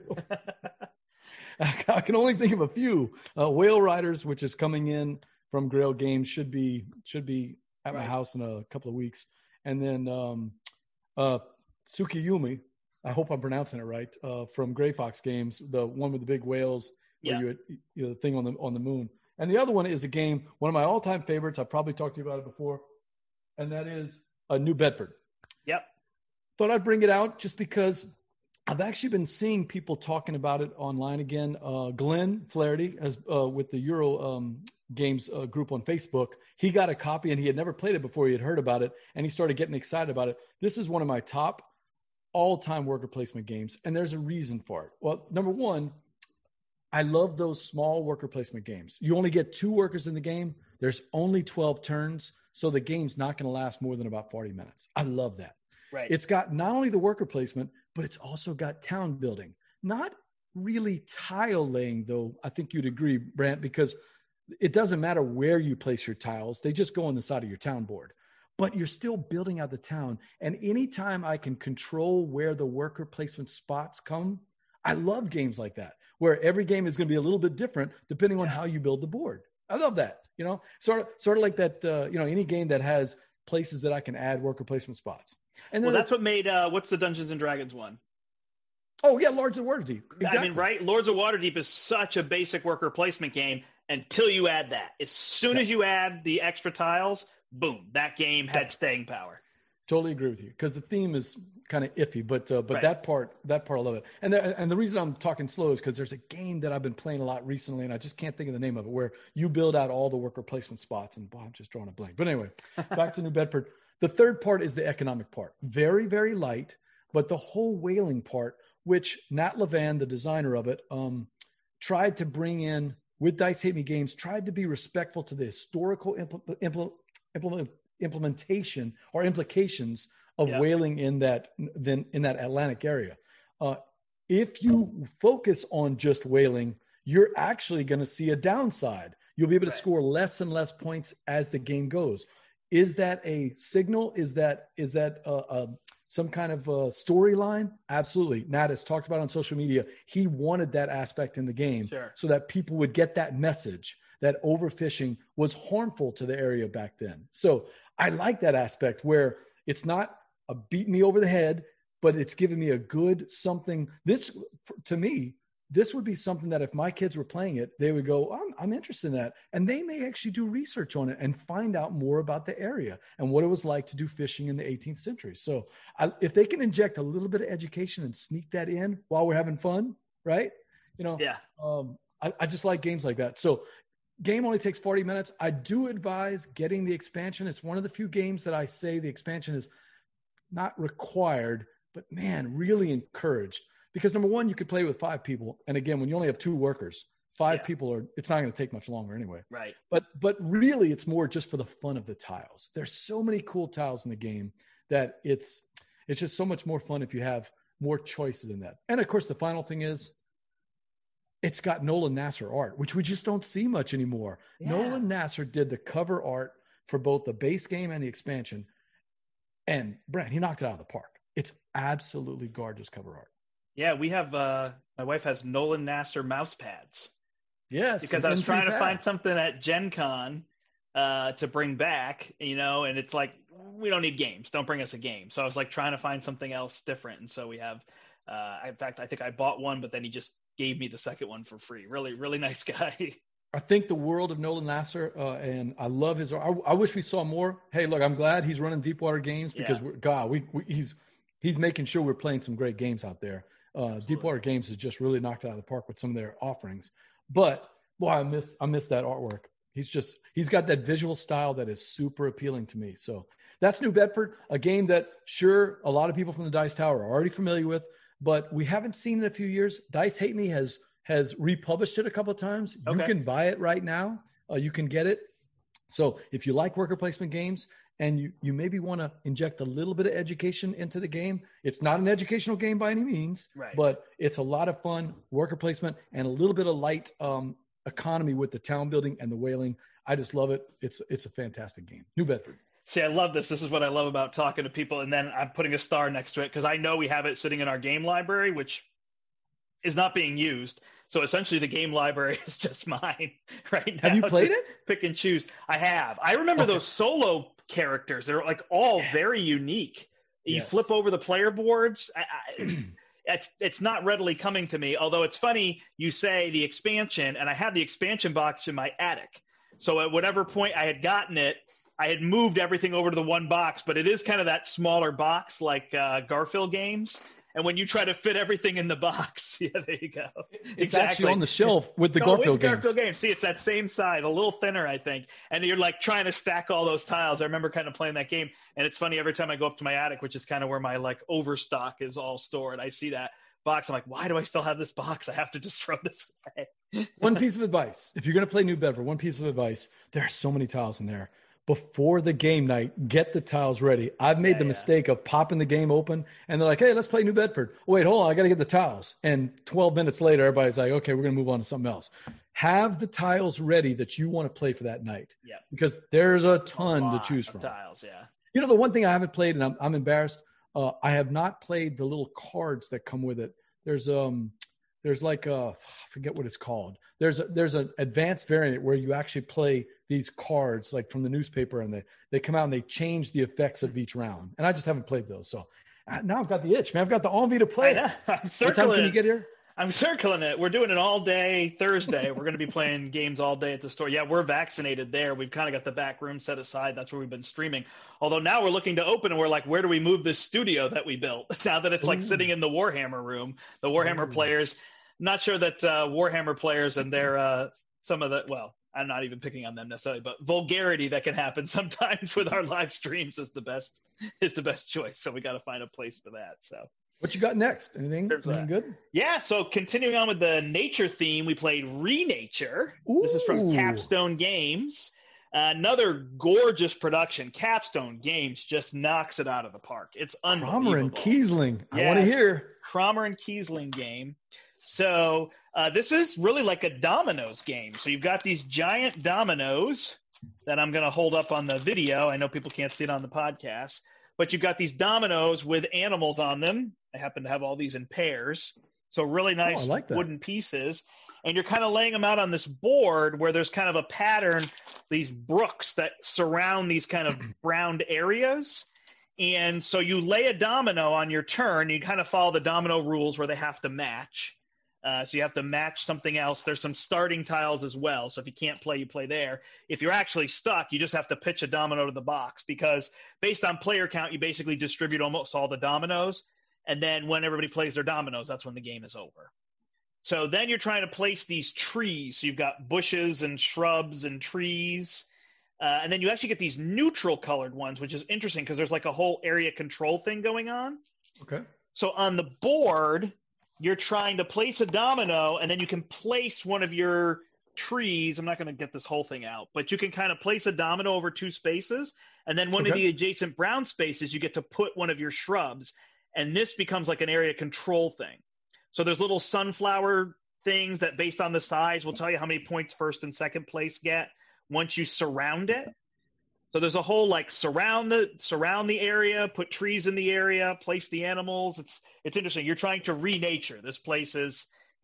[SPEAKER 2] I can only think of a few. Uh, Whale Riders, which is coming in from Grail Games, should be should be at my
[SPEAKER 1] right.
[SPEAKER 2] house in a couple of weeks. And then um, uh, Tsukiyumi, I hope I'm pronouncing it right, uh, from Gray Fox Games, the one with the big whales, where
[SPEAKER 1] yeah.
[SPEAKER 2] you had, you know, the thing on the on the moon. And the other one is a game, one of my all-time favorites. I've probably talked to you about it before, and that is uh, New Bedford.
[SPEAKER 1] Yep.
[SPEAKER 2] Thought I'd bring it out just because I've actually been seeing people talking about it online again. Uh, Glenn Flaherty, as uh, with the Euro um, Games uh, group on Facebook, he got a copy, and he had never played it before. He had heard about it, and he started getting excited about it. This is one of my top all-time worker placement games, and there's a reason for it. Well, number one, I love those small worker placement games. You only get two workers in the game. There's only twelve turns, so the game's not going to last more than about forty minutes. I love that.
[SPEAKER 1] Right.
[SPEAKER 2] It's got not only the worker placement, but it's also got town building. Not really tile laying, though, I think you'd agree, Brant, because it doesn't matter where you place your tiles. They just go on the side of your town board. But you're still building out the town. And anytime I can control where the worker placement spots come, I love games like that, where every game is going to be a little bit different depending on
[SPEAKER 1] yeah.
[SPEAKER 2] how you build the board. I love that, you know, sort of, sort of like that, uh, you know, any game that has places that I can add worker placement spots. And then
[SPEAKER 1] well, that's what made, uh, what's the Dungeons and Dragons one?
[SPEAKER 2] Oh, yeah, Lords of Waterdeep. Exactly.
[SPEAKER 1] I mean, right? Lords of Waterdeep is such a basic worker placement game until you add that. As soon yeah. as you add the extra tiles, boom, that game had yeah. staying power.
[SPEAKER 2] Totally agree with you, because the theme is kind of iffy, but uh, but
[SPEAKER 1] right. that
[SPEAKER 2] part that part I love it. And the, and the reason I'm talking slow is because there's a game that I've been playing a lot recently, and I just can't think of the name of it, where you build out all the worker placement spots. And boy, I'm just drawing a blank. But anyway, back to New Bedford. The third part is the economic part. Very, very light, but the whole whaling part, which Nat Levan, the designer of it, um, tried to bring in with Dice Hate Me Games, tried to be respectful to the historical impl- impl- implement, implementation or implications of yeah. whaling in that then in that Atlantic area. Uh, if you focus on just whaling, you're actually going to see a downside. You'll be able to right. score less and less points as the game goes. Is that a signal? Is that is that uh, uh, some kind of uh, storyline? Absolutely. Nat has talked about it on social media. He wanted that aspect in the game
[SPEAKER 1] sure.
[SPEAKER 2] so that people would get that message that overfishing was harmful to the area back then. So I like that aspect where it's not a beat me over the head, but it's giving me a good something. This, to me, this would be something that if my kids were playing it, they would go, I'm, I'm interested in that. And they may actually do research on it and find out more about the area and what it was like to do fishing in the eighteenth century. So I, if they can inject a little bit of education and sneak that in while we're having fun, right? You know,
[SPEAKER 1] yeah.
[SPEAKER 2] um, I, I just like games like that. So game only takes forty minutes. I do advise getting the expansion. It's one of the few games that I say the expansion is not required, but man, really encouraged. Because number one, you could play with five people. And again, when you only have two workers, five yeah. people are, it's not going to take much longer anyway.
[SPEAKER 1] Right.
[SPEAKER 2] But, but really it's more just for the fun of the tiles. There's so many cool tiles in the game that it's, it's just so much more fun if you have more choices in that. And of course, the final thing is it's got Nolan Nasser art, which we just don't see much anymore. Yeah. Nolan Nasser did the cover art for both the base game and the expansion. And Brent, he knocked it out of the park. It's absolutely gorgeous cover art.
[SPEAKER 1] Yeah, we have, uh, my wife has Nolan Nasser mouse pads
[SPEAKER 2] Yes.
[SPEAKER 1] Because I was trying to
[SPEAKER 2] packs.
[SPEAKER 1] find something at Gen Con uh, to bring back, you know, and it's like, we don't need games. Don't bring us a game. So I was like trying to find something else different. And so we have, uh, in fact, I think I bought one, but then he just gave me the second one for free. Really, really nice guy.
[SPEAKER 2] I think the world of Nolan Lasser, uh, and I love his. I, I wish we saw more. Hey, look, I'm glad he's running Deepwater Games because,
[SPEAKER 1] Yeah.
[SPEAKER 2] we're, God, we, we he's he's making sure we're playing some great games out there. Uh, Deepwater Games has just really knocked it out of the park with some of their offerings. But boy, I miss I miss that artwork. He's just he's got that visual style that is super appealing to me. So that's New Bedford, a game that sure a lot of people from the Dice Tower are already familiar with, but we haven't seen in a few years. Dice Hate Me has has republished it a couple of times. Okay. You can buy it right now. Uh, you can get it. So if you like worker placement games and you, you maybe want to inject a little bit of education into the game, it's not an educational game by any means,
[SPEAKER 1] right.
[SPEAKER 2] but it's a lot of fun worker placement and a little bit of light um, economy with the town building and the whaling. I just love it. It's, it's a fantastic game. New Bedford.
[SPEAKER 1] See, I love this. This is what I love about talking to people. And then I'm putting a star next to it because I know we have it sitting in our game library, which is not being used. So essentially the game library is just mine right now.
[SPEAKER 2] Have you played it?
[SPEAKER 1] Pick and choose. I have. I remember okay. those solo characters. They're like all
[SPEAKER 2] yes.
[SPEAKER 1] very unique. You
[SPEAKER 2] yes.
[SPEAKER 1] flip over the player boards. I, I, it's, it's not readily coming to me, although it's funny you say the expansion, and I have the expansion box in my attic. So at whatever point I had gotten it, I had moved everything over to the one box, but it is kind of that smaller box like uh, Garfield games. And when you try to fit everything in the box, yeah, there you go.
[SPEAKER 2] It's
[SPEAKER 1] exactly.
[SPEAKER 2] actually on the shelf with the
[SPEAKER 1] oh,
[SPEAKER 2] Garfield
[SPEAKER 1] with
[SPEAKER 2] games.
[SPEAKER 1] Garfield games. See, it's that same size, a little thinner, I think. And you're like trying to stack all those tiles. I remember kind of playing that game. And it's funny, every time I go up to my attic, which is kind of where my like overstock is all stored, I see that box. I'm like, why do I still have this box? I have to just throw this away.
[SPEAKER 2] One piece of advice. If you're going to play New Bedford, one piece of advice, there are so many tiles in there. Before the game night, get the tiles ready. I've made yeah, the yeah. mistake of popping the game open, and they're like, hey, let's play New Bedford. Wait, hold on, I got to get the tiles. And twelve minutes later, everybody's like, okay, we're going to move on to something else. Have the tiles ready that you want to play for that night.
[SPEAKER 1] Yeah.
[SPEAKER 2] Because there's a ton
[SPEAKER 1] a
[SPEAKER 2] to choose from.
[SPEAKER 1] Tiles, yeah.
[SPEAKER 2] You know, the one thing I haven't played, and I'm, I'm embarrassed, uh, I have not played the little cards that come with it. There's um, there's like a, I forget what it's called. There's a, there's an advanced variant where you actually play these cards like from the newspaper, and they, they come out and they change the effects of each round. And I just haven't played those. So uh, now I've got the itch, man. I've got the envie to play it.
[SPEAKER 1] I'm
[SPEAKER 2] what time can you get here?
[SPEAKER 1] I'm circling it. We're doing it all day Thursday. We're going to be playing games all day at the store. Yeah, we're vaccinated there. We've kind of got the back room set aside. That's where we've been streaming. Although now we're looking to open, and we're like, where do we move this studio that we built? Now that it's like Ooh. sitting in the Warhammer room, the Warhammer Ooh. players, not sure that uh, Warhammer players and their, uh, some of the, well, I'm not even picking on them necessarily, but vulgarity that can happen sometimes with our live streams is the best, is the best choice. So we got to find a place for that. So.
[SPEAKER 2] What you got next? Anything, anything good?
[SPEAKER 1] Yeah, so continuing on with the nature theme, we played Renature.
[SPEAKER 2] Ooh.
[SPEAKER 1] This is from Capstone Games. Uh, another gorgeous production. Capstone Games just knocks it out of the park. It's unbelievable.
[SPEAKER 2] Cromer and Kiesling. I
[SPEAKER 1] yeah,
[SPEAKER 2] want to hear.
[SPEAKER 1] Cromer and Kiesling game. So uh, this is really like a dominoes game. So you've got these giant dominoes that I'm going to hold up on the video. I know people can't see it on the podcast. But you've got these dominoes with animals on them. I happen to have all these in pairs. So really nice
[SPEAKER 2] oh, like
[SPEAKER 1] wooden pieces. And you're kind of laying them out on this board where there's kind of a pattern, these brooks that surround these kind of browned areas. And so you lay a domino on your turn. You kind of follow the domino rules where they have to match. Uh, so you have to match something else. There's some starting tiles as well. So if you can't play, you play there. If you're actually stuck, you just have to pitch a domino to the box because based on player count, you basically distribute almost all the dominoes. And then when everybody plays their dominoes, that's when the game is over. So then you're trying to place these trees. So you've got bushes and shrubs and trees. Uh, and then you actually get these neutral colored ones, which is interesting because there's like a whole area control thing going on.
[SPEAKER 2] Okay.
[SPEAKER 1] So on the board, you're trying to place a domino, and then you can place one of your trees. I'm not going to get this whole thing out, but you can kind of place a domino over two spaces, and then one okay. of the adjacent brown spaces, you get to put one of your shrubs, and this becomes like an area control thing. So there's little sunflower things that, based on the size, will tell you how many points first and second place get once you surround it. So there's a whole like surround the surround the area, put trees in the area, place the animals. It's it's interesting. You're trying to renature. This place is,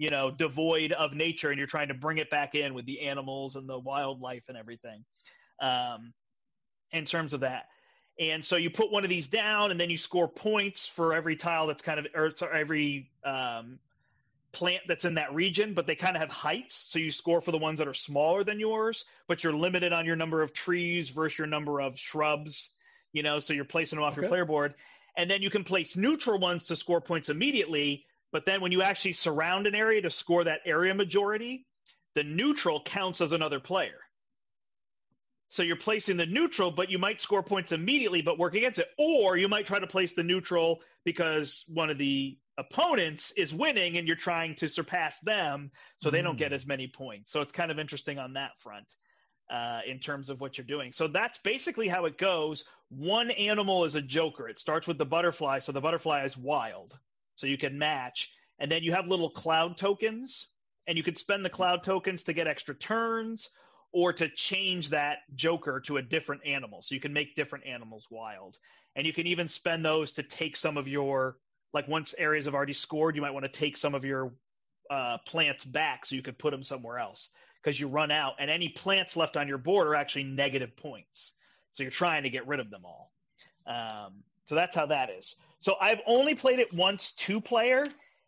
[SPEAKER 1] you know, devoid of nature, and you're trying to bring it back in with the animals and the wildlife and everything. Um, in terms of that. And so you put one of these down, and then you score points for every tile that's kind of, or sorry, every um, plant that's in that region, but they kind of have heights. So you score for the ones that are smaller than yours, but you're limited on your number of trees versus your number of shrubs, you know, so you're placing them off okay. your player board. And then you can place neutral ones to score points immediately. But then when you actually surround an area to score that area majority, the neutral counts as another player. So you're placing the neutral, but you might score points immediately, but work against it. Or you might try to place the neutral because one of the opponents is winning and you're trying to surpass them so they mm. don't get as many points. So it's kind of interesting on that front uh, in terms of what you're doing. So that's basically how it goes. One animal is a joker. It starts with the butterfly. So the butterfly is wild. So you can match. And then you have little cloud tokens, and you can spend the cloud tokens to get extra turns, or to change that joker to a different animal. So you can make different animals wild. And you can even spend those to take some of your, like once areas have already scored, you might want to take some of your uh, plants back so you could put them somewhere else because you run out. And any plants left on your board are actually negative points. So you're trying to get rid of them all. Um, so that's how that is. So I've only played it once, two player,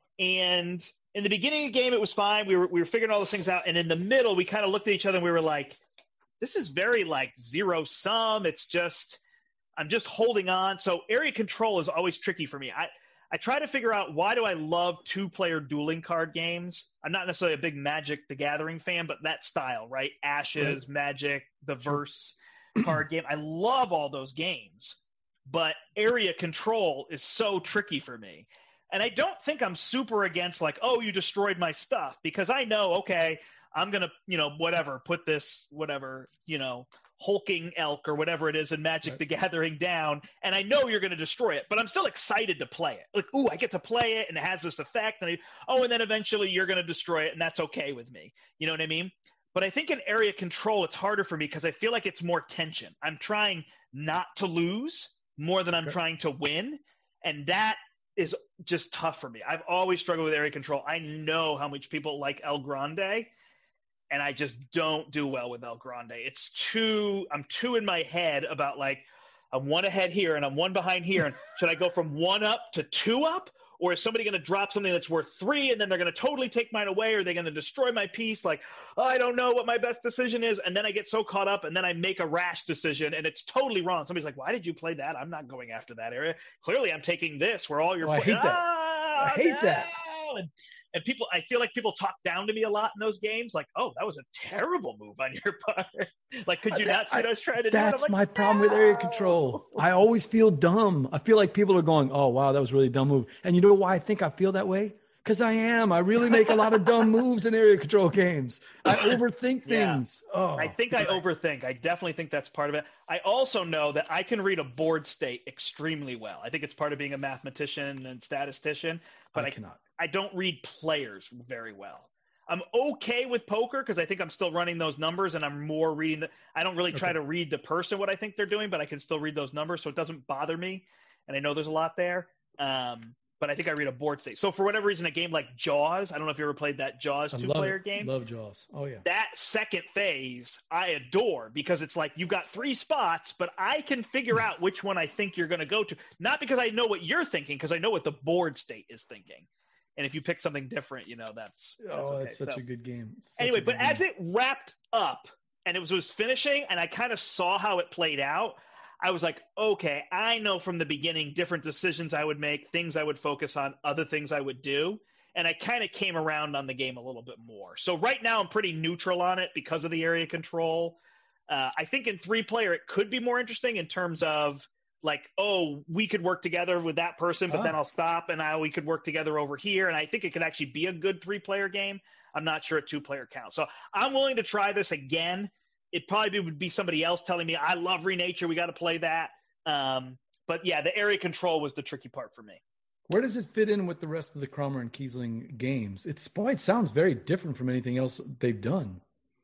[SPEAKER 1] and in the beginning of the game, it was fine. We were we were figuring all those things out. And in the middle, we kind of looked at each other and we were like, this is very like zero sum. It's just, I'm just holding on. So area control is always tricky for me. I, I try to figure out, why do I love two player dueling card games? I'm not necessarily a big Magic the Gathering fan, but that style, right? Ashes, right. Magic, the Verse card game. I love all those games, but area control is so tricky for me. And I don't think I'm super against like, oh, you destroyed my stuff, because I know, okay, I'm going to, you know, whatever, put this, whatever, you know, hulking elk or whatever it is in Magic right. the Gathering down, and I know you're going to destroy it, but I'm still excited to play it. Like, ooh, I get to play it, and it has this effect, and I, oh, and then eventually you're going to destroy it, and that's okay with me. You know what I mean? But I think in area control, it's harder for me because I feel like it's more tension. I'm trying not to lose more than I'm okay. trying to win, and that is just tough for me. I've always struggled with area control. I know how much people like El Grande, and I just don't do well with El Grande. It's too, I'm too in my head about like, I'm one ahead here and I'm one behind here. And should I go from one up to two up? Or is somebody going to drop something that's worth three and then they're going to totally take mine away? Or are they going to destroy my piece? Like, oh, I don't know what my best decision is. And then I get so caught up and then I make a rash decision and it's totally wrong. Somebody's like, why did you play that? I'm not going after that area. Clearly I'm taking this where all your
[SPEAKER 2] oh, I hate that.
[SPEAKER 1] Ah,
[SPEAKER 2] I hate
[SPEAKER 1] no!
[SPEAKER 2] that.
[SPEAKER 1] And, and people, I feel like people talk down to me a lot in those games. Like, oh, that was a terrible move on your part. Like, could you not see what I was trying to do?
[SPEAKER 2] That's
[SPEAKER 1] like,
[SPEAKER 2] my problem with area control. I always feel dumb. I feel like people are going, oh, wow, that was a really dumb move. And you know why I think I feel that way? Because I am. I really make a lot of dumb moves in area control games. I overthink
[SPEAKER 1] yeah.
[SPEAKER 2] things. Oh,
[SPEAKER 1] I think I overthink. I definitely think that's part of it. I also know that I can read a board state extremely well. I think it's part of being a mathematician and statistician, but I, I cannot. I don't read players very well. I'm okay with poker because I think I'm still running those numbers and I'm more reading the, I don't really try okay. to read the person what I think they're doing, but I can still read those numbers, so it doesn't bother me. And I know there's a lot there. Um, but I think I read a board state. So for whatever reason, a game like Jaws, I don't know if you ever played that Jaws two-player game.
[SPEAKER 2] Love Jaws. Oh, yeah.
[SPEAKER 1] That second phase, I adore because it's like you've got three spots, but I can figure out which one I think you're going to go to. Not because I know what you're thinking, because I know what the board state is thinking. And if you pick something different, you know, that's, that's
[SPEAKER 2] oh,
[SPEAKER 1] okay.
[SPEAKER 2] that's such
[SPEAKER 1] so,
[SPEAKER 2] a good game. Such
[SPEAKER 1] anyway,
[SPEAKER 2] good
[SPEAKER 1] but
[SPEAKER 2] game.
[SPEAKER 1] as it wrapped up and it was, was finishing and I kind of saw how it played out, I was like, okay, I know from the beginning different decisions I would make, things I would focus on, other things I would do. And I kind of came around on the game a little bit more. So right now I'm pretty neutral on it because of the area control. Uh, I think in three player, it could be more interesting in terms of like, oh, we could work together with that person, but oh. then I'll stop and now we could work together over here. And I think it could actually be a good three player game. I'm not sure a two player count. So I'm willing to try this again. It probably would be somebody else telling me, I love Renature, we got to play that. Um, but yeah, the area control was the tricky part for me.
[SPEAKER 2] Where does it fit in with the rest of the Cromer and Kiesling games? It's boy, it sounds very different from anything else they've done.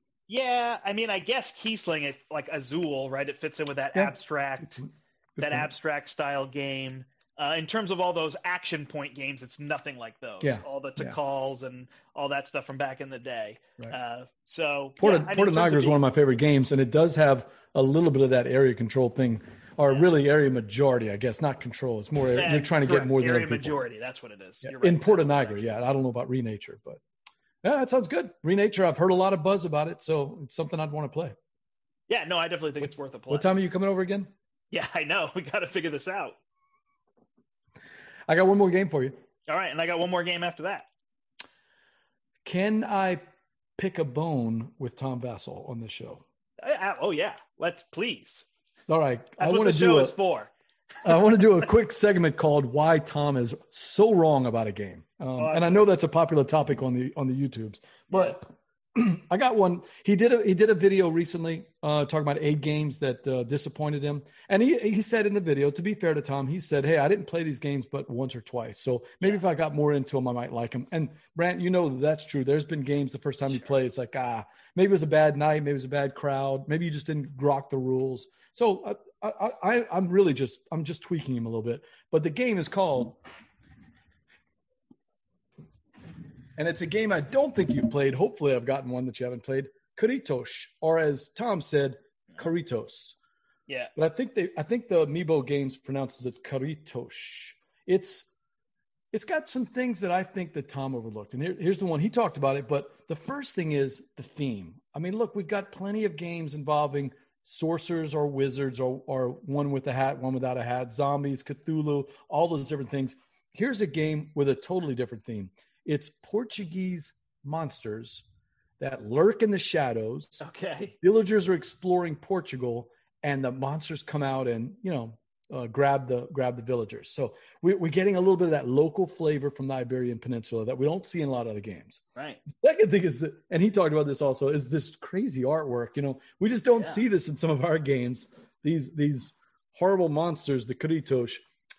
[SPEAKER 1] Yeah, I mean, I guess Kiesling, it, like Azul, right? It fits in with that yeah. abstract, Good that point. abstract style game. Uh, in terms of all those action point games, it's nothing like those.
[SPEAKER 2] Yeah.
[SPEAKER 1] All the
[SPEAKER 2] Yeah.
[SPEAKER 1] Tikals and all that stuff from back in the day.
[SPEAKER 2] Right.
[SPEAKER 1] Uh, so
[SPEAKER 2] Porta,
[SPEAKER 1] yeah, I mean,
[SPEAKER 2] Porta
[SPEAKER 1] in terms
[SPEAKER 2] Niagara is
[SPEAKER 1] being,
[SPEAKER 2] one of my favorite games, and it does have a little bit of that area control thing, or
[SPEAKER 1] Yeah.
[SPEAKER 2] really area majority, I guess, not control. It's more area,
[SPEAKER 1] Yeah,
[SPEAKER 2] you're trying to
[SPEAKER 1] correct.
[SPEAKER 2] get more than
[SPEAKER 1] area
[SPEAKER 2] other people.
[SPEAKER 1] majority. That's what it is.
[SPEAKER 2] Yeah.
[SPEAKER 1] You're right.
[SPEAKER 2] In Porta
[SPEAKER 1] That's what it
[SPEAKER 2] Niagara,
[SPEAKER 1] actually
[SPEAKER 2] yeah.
[SPEAKER 1] is.
[SPEAKER 2] I don't know about Renature, but yeah, that sounds good. Renature, I've heard a lot of buzz about it, so it's something I'd want to play.
[SPEAKER 1] Yeah, no, I definitely think it's worth a play.
[SPEAKER 2] What time are you coming over again?
[SPEAKER 1] Yeah, I know. We got to figure this out.
[SPEAKER 2] I got one more game for you.
[SPEAKER 1] All right, and I got one more game after that.
[SPEAKER 2] Can I pick a bone with Tom Vassell on this show?
[SPEAKER 1] I, I, oh yeah, let's please.
[SPEAKER 2] All right,
[SPEAKER 1] That's
[SPEAKER 2] I
[SPEAKER 1] what
[SPEAKER 2] want
[SPEAKER 1] the
[SPEAKER 2] to
[SPEAKER 1] show
[SPEAKER 2] do a,
[SPEAKER 1] is for.
[SPEAKER 2] I want to do a quick segment called "Why Tom is So Wrong About a Game," um,
[SPEAKER 1] Awesome.
[SPEAKER 2] and I know that's a popular topic on the on the YouTubes, but I got one. He did a he did a video recently uh, talking about eight games that uh, disappointed him, and he he said in the video, to be fair to Tom, he said, "Hey, I didn't play these games but once or twice, so maybe
[SPEAKER 1] Yeah.
[SPEAKER 2] if I got more into them, I might like them." And Brant, you know that that's true. There's been games the first time you
[SPEAKER 1] Sure.
[SPEAKER 2] play, it's like ah, maybe it was a bad night, maybe it was a bad crowd, maybe you just didn't grok the rules. So uh, I, I, I'm really just I'm just tweaking him a little bit, but the game is called. And it's a game I don't think you've played. Hopefully, I've gotten one that you haven't played. Karitos, or as Tom said, Karitos.
[SPEAKER 1] Yeah.
[SPEAKER 2] But I think they, I think the Amiibo Games pronounces it Karitos. It's, it's got some things that I think that Tom overlooked. And here, here's the one he talked about it. But the first thing is the theme. I mean, look, we've got plenty of games involving sorcerers or wizards, or, or one with a hat, one without a hat, zombies, Cthulhu, all those different things. Here's a game with a totally different theme. It's Portuguese monsters that lurk in the shadows.
[SPEAKER 1] Okay.
[SPEAKER 2] Villagers are exploring Portugal, and the monsters come out and, you know, uh, grab the grab the villagers. So we, we're getting a little bit of that local flavor from the Iberian Peninsula that we don't see in a lot of other games.
[SPEAKER 1] Right.
[SPEAKER 2] The second thing is that, and he talked about this also, is this crazy artwork. You know, we just don't
[SPEAKER 1] Yeah.
[SPEAKER 2] see this in some of our games. These these horrible monsters, the Karitos,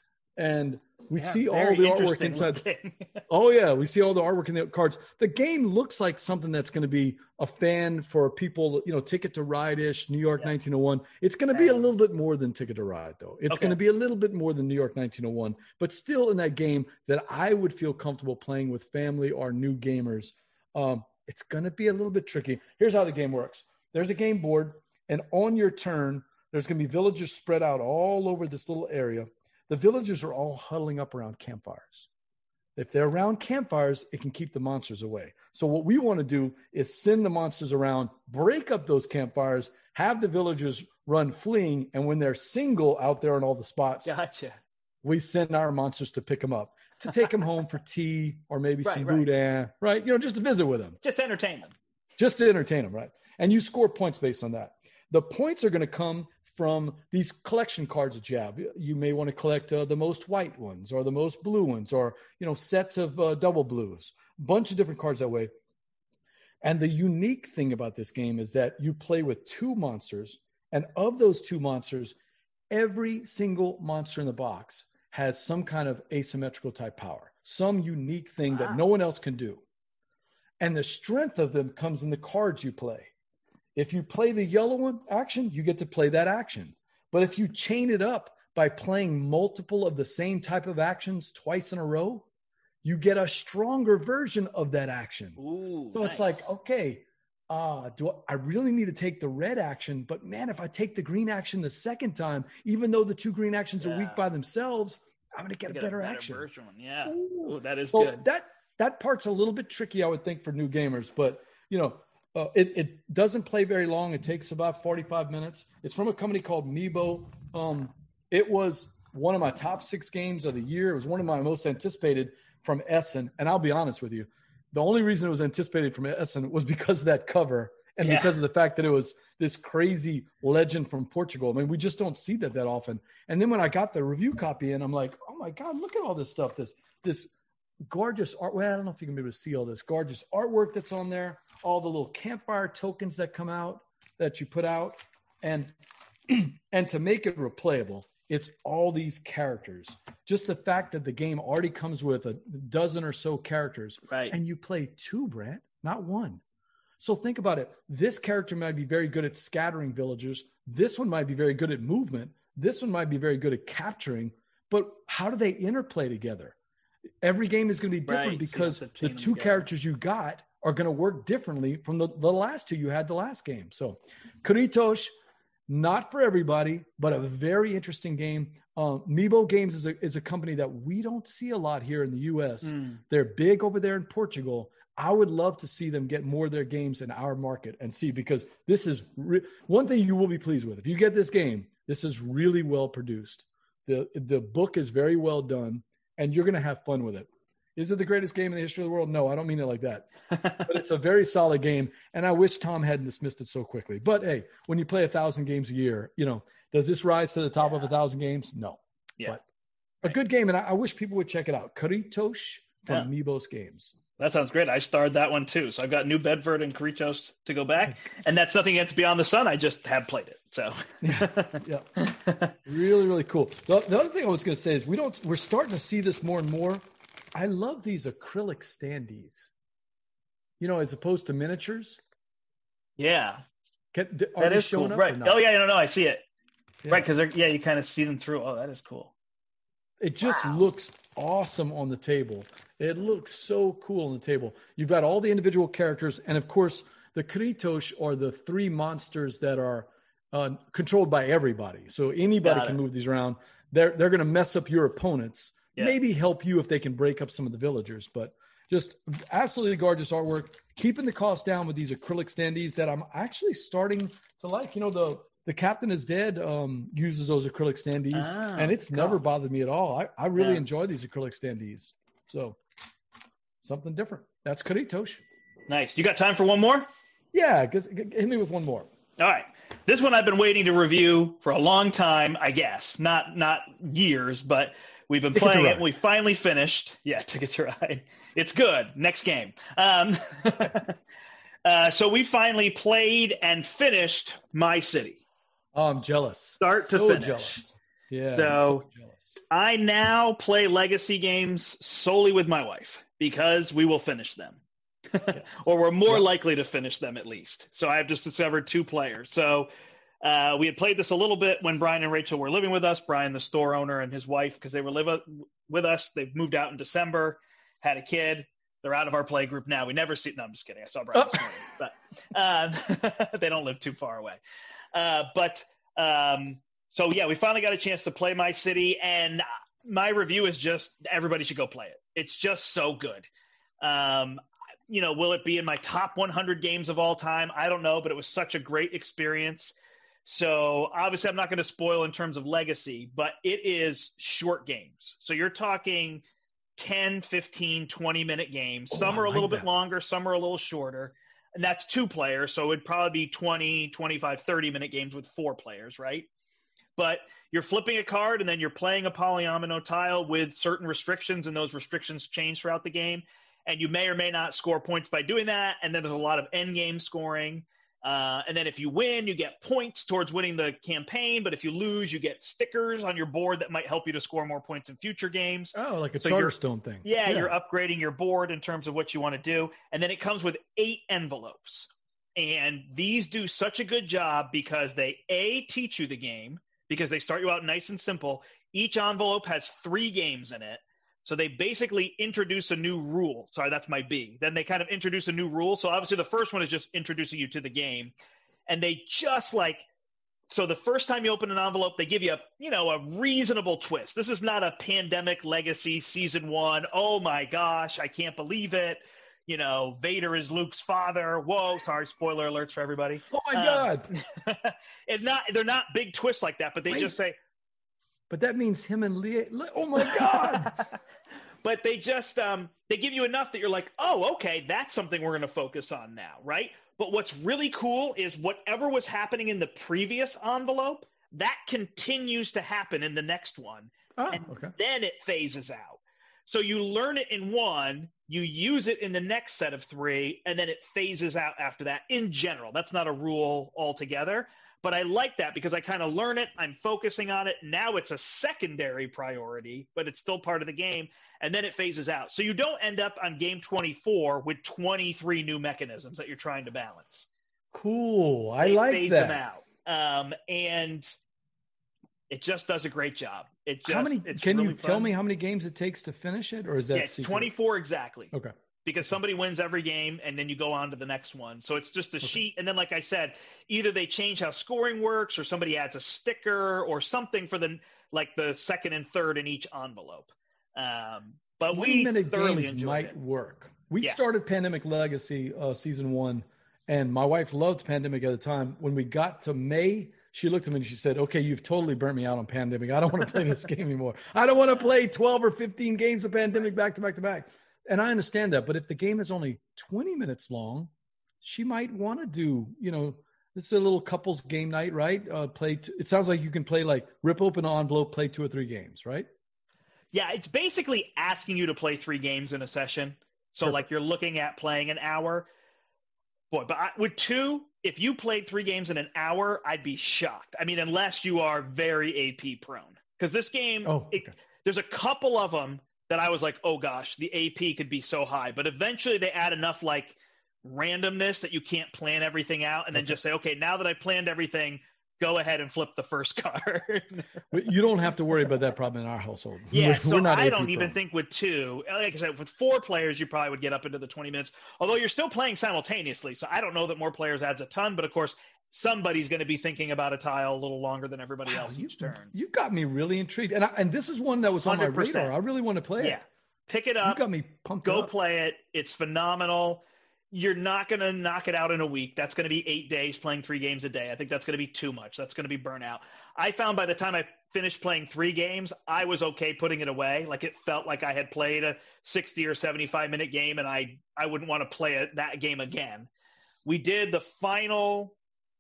[SPEAKER 2] and we
[SPEAKER 1] Yeah,
[SPEAKER 2] see all
[SPEAKER 1] very
[SPEAKER 2] the artwork
[SPEAKER 1] interesting
[SPEAKER 2] inside.
[SPEAKER 1] looking.
[SPEAKER 2] Oh yeah, we see all the artwork in the cards. The game looks like something that's going to be a fan for people, you know, Ticket to Ride-ish, New York
[SPEAKER 1] Yeah.
[SPEAKER 2] nineteen oh one. It's going to be a
[SPEAKER 1] And-
[SPEAKER 2] little bit more than Ticket to Ride, though. It's
[SPEAKER 1] Okay.
[SPEAKER 2] going to be a little bit more than New York nineteen oh one, but still in that game that I would feel comfortable playing with family or new gamers. Um, it's going to be a little bit tricky. Here's how the game works. There's a game board, and on your turn, there's going to be villagers spread out all over this little area. The villagers are all huddling up around campfires. If they're around campfires, it can keep the monsters away. So what we want to do is send the monsters around, break up those campfires, have the villagers run fleeing, and when they're single out there in all the spots,
[SPEAKER 1] Gotcha.
[SPEAKER 2] we send our monsters to pick them up, to take them home for tea or maybe
[SPEAKER 1] Right,
[SPEAKER 2] some
[SPEAKER 1] right.
[SPEAKER 2] boudin, right? You know, just to visit with them,
[SPEAKER 1] Just entertain them.
[SPEAKER 2] just to entertain them, right? And you score points based on that. The points are going to come from these collection cards that you have. You may want to collect uh, the most white ones or the most blue ones, or, you know, sets of uh, double blues, a bunch of different cards that way. And the unique thing about this game is that you play with two monsters, and of those two monsters, every single monster in the box has some kind of asymmetrical type power, some unique thing that
[SPEAKER 1] Wow.
[SPEAKER 2] no one else can do. And the strength of them comes in the cards you play. If you play the yellow one action, you get to play that action. But if you chain it up by playing multiple of the same type of actions twice in a row, you get a stronger version of that action.
[SPEAKER 1] Ooh,
[SPEAKER 2] So it's
[SPEAKER 1] nice.
[SPEAKER 2] like, okay, uh, do I, I really need to take the red action? But man, if I take the green action the second time, even though the two green actions are
[SPEAKER 1] Yeah.
[SPEAKER 2] weak by themselves, I'm going to get
[SPEAKER 1] You
[SPEAKER 2] a
[SPEAKER 1] get
[SPEAKER 2] better action.
[SPEAKER 1] version. Yeah.
[SPEAKER 2] Ooh.
[SPEAKER 1] Ooh, that is
[SPEAKER 2] So
[SPEAKER 1] good.
[SPEAKER 2] that that part's a little bit tricky, I would think, for new gamers. But you know, uh, it it doesn't play very long. It takes about forty-five minutes. It's from a company called Amiibo. Um, it was one of my top six games of the year. It was one of my most anticipated from Essen. And I'll be honest with you, the only reason it was anticipated from Essen was because of that cover and
[SPEAKER 1] Yeah.
[SPEAKER 2] because of the fact that it was this crazy legend from Portugal. I mean, we just don't see that that often. And then when I got the review copy in, I'm like, oh my God, look at all this stuff. This this gorgeous art. Well, I don't know if you can be able to see all this gorgeous artwork that's on there, all the little campfire tokens that come out that you put out. And and to make it replayable, it's all these characters. Just the fact that the game already comes with a dozen or so characters,
[SPEAKER 1] Right.
[SPEAKER 2] and you play two, Brad, not one. So think about it. This character might be very good at scattering villagers. This one might be very good at movement. This one might be very good at capturing. but how do they interplay together? Every game is going to be different
[SPEAKER 1] Right,
[SPEAKER 2] because
[SPEAKER 1] so you have to
[SPEAKER 2] the
[SPEAKER 1] chain them
[SPEAKER 2] two
[SPEAKER 1] together.
[SPEAKER 2] characters you got are going to work differently from the, the last two you had the last game. So Kuritos, not for everybody, but a very interesting game. Um, Meebo Games is a, is a company that we don't see a lot here in the U S.
[SPEAKER 1] Mm.
[SPEAKER 2] They're big over there in Portugal. I would love to see them get more of their games in our market and see, because this is re- one thing you will be pleased with. If you get this game, this is really well produced. The, the book is very well done, and you're going to have fun with it. Is it the greatest game in the history of the world? No, I don't mean it like that. But it's a very solid game, and I wish Tom hadn't dismissed it so quickly. But, hey, when you play a thousand games a year, you know, does this rise to the top
[SPEAKER 1] Yeah.
[SPEAKER 2] of a thousand games? No.
[SPEAKER 1] Yeah.
[SPEAKER 2] But a good game, and I, I wish people would check it out. Kuritos from
[SPEAKER 1] Yeah.
[SPEAKER 2] Meebos Games.
[SPEAKER 1] That sounds great. I starred that one too. So I've got New Bedford and Kuritos to go back. And that's nothing against Beyond the Sun. I just have played it. So
[SPEAKER 2] yeah, yeah. Really, really cool. The, the other thing I was going to say is we don't, we're starting to see this more and more. I love these acrylic standees, you know, as opposed to miniatures.
[SPEAKER 1] yeah,
[SPEAKER 2] Can, are
[SPEAKER 1] that
[SPEAKER 2] they
[SPEAKER 1] is
[SPEAKER 2] showing
[SPEAKER 1] cool.
[SPEAKER 2] up
[SPEAKER 1] Right.
[SPEAKER 2] or not?
[SPEAKER 1] Oh yeah, no, no, I see it.
[SPEAKER 2] Yeah.
[SPEAKER 1] Right. Cause they're, yeah, you kind of see them through. Oh, that is cool.
[SPEAKER 2] It just
[SPEAKER 1] Wow.
[SPEAKER 2] looks awesome on the table. It looks so cool on the table. You've got all the individual characters. And of course, the Kuritos are the three monsters that are uh, controlled by everybody. So anybody
[SPEAKER 1] Got
[SPEAKER 2] can
[SPEAKER 1] it.
[SPEAKER 2] move these around. They're, they're going to mess up your opponents,
[SPEAKER 1] Yeah.
[SPEAKER 2] maybe help you if they can break up some of the villagers. But just absolutely gorgeous artwork. Keeping the cost down with these acrylic standees that I'm actually starting to like. You know, the The Captain is Dead um, uses those acrylic standees,
[SPEAKER 1] Ah,
[SPEAKER 2] and it's
[SPEAKER 1] cool.
[SPEAKER 2] never bothered me at all. I, I really
[SPEAKER 1] Yeah.
[SPEAKER 2] enjoy these acrylic standees. So something different. That's Kuritos.
[SPEAKER 1] Nice. You got time for one more?
[SPEAKER 2] Yeah, guess, hit me with one more.
[SPEAKER 1] All right. This one I've been waiting to review for a long time, I guess. Not not years, but we've been
[SPEAKER 2] Ticket to
[SPEAKER 1] playing it.
[SPEAKER 2] Ride.
[SPEAKER 1] And we finally finished. Yeah, Ticket to Ride. It's good. Next game. Um, uh, so we finally played and finished My City.
[SPEAKER 2] Oh, I'm jealous.
[SPEAKER 1] Start to
[SPEAKER 2] so
[SPEAKER 1] finish.
[SPEAKER 2] jealous. Yeah,
[SPEAKER 1] So-
[SPEAKER 2] so jealous.
[SPEAKER 1] I now play legacy games solely with my wife because we will finish them.
[SPEAKER 2] Yes.
[SPEAKER 1] Or we're more
[SPEAKER 2] Yep.
[SPEAKER 1] likely to finish them at least. So I've just discovered two players. So uh, we had played this a little bit when Brian and Rachel were living with us. Brian, the store owner, and his wife, because they were living with us. They've moved out in December, had a kid. They're out of our play group now. We never see. No, I'm just kidding. I saw Brian this morning, but um, they don't live too far away. Uh, but um, so yeah, we finally got a chance to play My City, and my review is just everybody should go play it. It's just so good. Um, you know, will it be in my top one hundred games of all time? I don't know, but it was such a great experience. So obviously I'm not going to spoil in terms of legacy, but it is short games. So you're talking ten, fifteen, twenty minute games.
[SPEAKER 2] Oh,
[SPEAKER 1] Some
[SPEAKER 2] I
[SPEAKER 1] are a
[SPEAKER 2] like
[SPEAKER 1] little bit
[SPEAKER 2] that.
[SPEAKER 1] longer, some are a little shorter. And that's two players. So it'd probably be twenty, twenty-five, thirty minute games with four players, right? But you're flipping a card and then you're playing a polyomino tile with certain restrictions, and those restrictions change throughout the game. And you may or may not score points by doing that. And then there's a lot of end game scoring. Uh, and then if you win, you get points towards winning the campaign. But if you lose, you get stickers on your board that might help you to score more points in future games.
[SPEAKER 2] Oh, like a
[SPEAKER 1] So you're-
[SPEAKER 2] Charterstone thing.
[SPEAKER 1] Yeah, you're upgrading your board in terms of what you want to do. And then it comes with eight envelopes. And these do such a good job because they, A, teach you the game, because they start you out nice and simple. Each envelope has three games in it. So they basically introduce a new rule. Sorry, that's my B. Then they kind of introduce a new rule. So obviously the first one is just introducing you to the game. And they just like, so the first time you open an envelope, they give you a, you know, a reasonable twist. This is not a Pandemic Legacy season one. Oh my gosh, I can't believe it. You know, Vader is Luke's father. Whoa, sorry, spoiler alerts for everybody.
[SPEAKER 2] Oh my
[SPEAKER 1] Um,
[SPEAKER 2] God.
[SPEAKER 1] it's not, they're not big twists like that, but they
[SPEAKER 2] Wait.
[SPEAKER 1] just say,
[SPEAKER 2] But that means him and Leah. Oh my God.
[SPEAKER 1] But they just um, they give you enough that you're like, oh, okay, that's something we're going to focus on now, right? But what's really cool is whatever was happening in the previous envelope, that continues to happen in the next one.
[SPEAKER 2] Oh,
[SPEAKER 1] And
[SPEAKER 2] okay.
[SPEAKER 1] then it phases out. So you learn it in one, you use it in the next set of three, and then it phases out after that in general. That's not a rule altogether. But I like that because I kind of learn it. I'm focusing on it. Now it's a secondary priority, but it's still part of the game. And then it phases out. So you don't end up on game twenty-four with twenty-three new mechanisms that you're trying to balance.
[SPEAKER 2] Cool. I
[SPEAKER 1] They
[SPEAKER 2] like
[SPEAKER 1] phase
[SPEAKER 2] that.
[SPEAKER 1] them out. Um, and It just does a great job. It just,
[SPEAKER 2] how many?
[SPEAKER 1] It's
[SPEAKER 2] Can
[SPEAKER 1] really
[SPEAKER 2] you tell
[SPEAKER 1] fun.
[SPEAKER 2] me how many games it takes to finish it, or is that
[SPEAKER 1] Yeah, it's
[SPEAKER 2] secret?
[SPEAKER 1] twenty-four exactly.
[SPEAKER 2] Okay.
[SPEAKER 1] Because somebody wins every game, and then you go on to the next one. So it's just a
[SPEAKER 2] Okay.
[SPEAKER 1] sheet, and then like I said, either they change how scoring works, or somebody adds a sticker or something for the like the second and third in each envelope. Um, but we
[SPEAKER 2] minute
[SPEAKER 1] thoroughly
[SPEAKER 2] games
[SPEAKER 1] enjoyed
[SPEAKER 2] might
[SPEAKER 1] it.
[SPEAKER 2] work. We
[SPEAKER 1] Yeah.
[SPEAKER 2] started Pandemic Legacy uh, season one, and my wife loved Pandemic at the time. When we got to May, she looked at me and she said, "Okay, you've totally burnt me out on Pandemic. I don't want to play this game anymore. I don't want to play twelve or fifteen games of Pandemic back to back to back." And I understand that, but if the game is only twenty minutes long, she might want to do, you know, this is a little couples game night, right? Uh, play. T- it sounds like you can play like rip open an envelope, play two or three games, right?
[SPEAKER 1] Yeah, it's basically asking you to play three games in a session. So
[SPEAKER 2] Perfect.
[SPEAKER 1] like you're looking at playing an hour. Boy, but I, with two, if you played three games in an hour, I'd be shocked. I mean, unless you are very A P prone. Because this game,
[SPEAKER 2] Oh, okay.
[SPEAKER 1] it, there's a couple of them that I was like, oh gosh, the A P could be so high. But eventually they add enough like randomness that you can't plan everything out and then
[SPEAKER 2] Okay.
[SPEAKER 1] just say, okay, now that I planned everything, go ahead and flip the first card.
[SPEAKER 2] You don't have to worry about that problem in our household.
[SPEAKER 1] Yeah,
[SPEAKER 2] We're,
[SPEAKER 1] so
[SPEAKER 2] we're not
[SPEAKER 1] I
[SPEAKER 2] A P
[SPEAKER 1] don't even
[SPEAKER 2] prone.
[SPEAKER 1] think with two, like I said, with four players, you probably would get up into the twenty minutes, although you're still playing simultaneously. So I don't know that more players adds a ton, but of course, somebody's going to be thinking about a tile a little longer than everybody
[SPEAKER 2] Wow,
[SPEAKER 1] else
[SPEAKER 2] you,
[SPEAKER 1] each turn.
[SPEAKER 2] You got me really intrigued. And I, and this is one that was on my
[SPEAKER 1] one hundred percent.
[SPEAKER 2] radar. I really want to play
[SPEAKER 1] Yeah.
[SPEAKER 2] it.
[SPEAKER 1] Pick it
[SPEAKER 2] You
[SPEAKER 1] up,
[SPEAKER 2] got me pumped
[SPEAKER 1] go
[SPEAKER 2] up.
[SPEAKER 1] play it. It's phenomenal. You're not going to knock it out in a week. That's going to be eight days playing three games a day. I think that's going to be too much. That's going to be burnout. I found by the time I finished playing three games, I was okay putting it away. Like it felt like I had played a sixty or seventy-five minute game, and I, I wouldn't want to play it, that game again. We did the final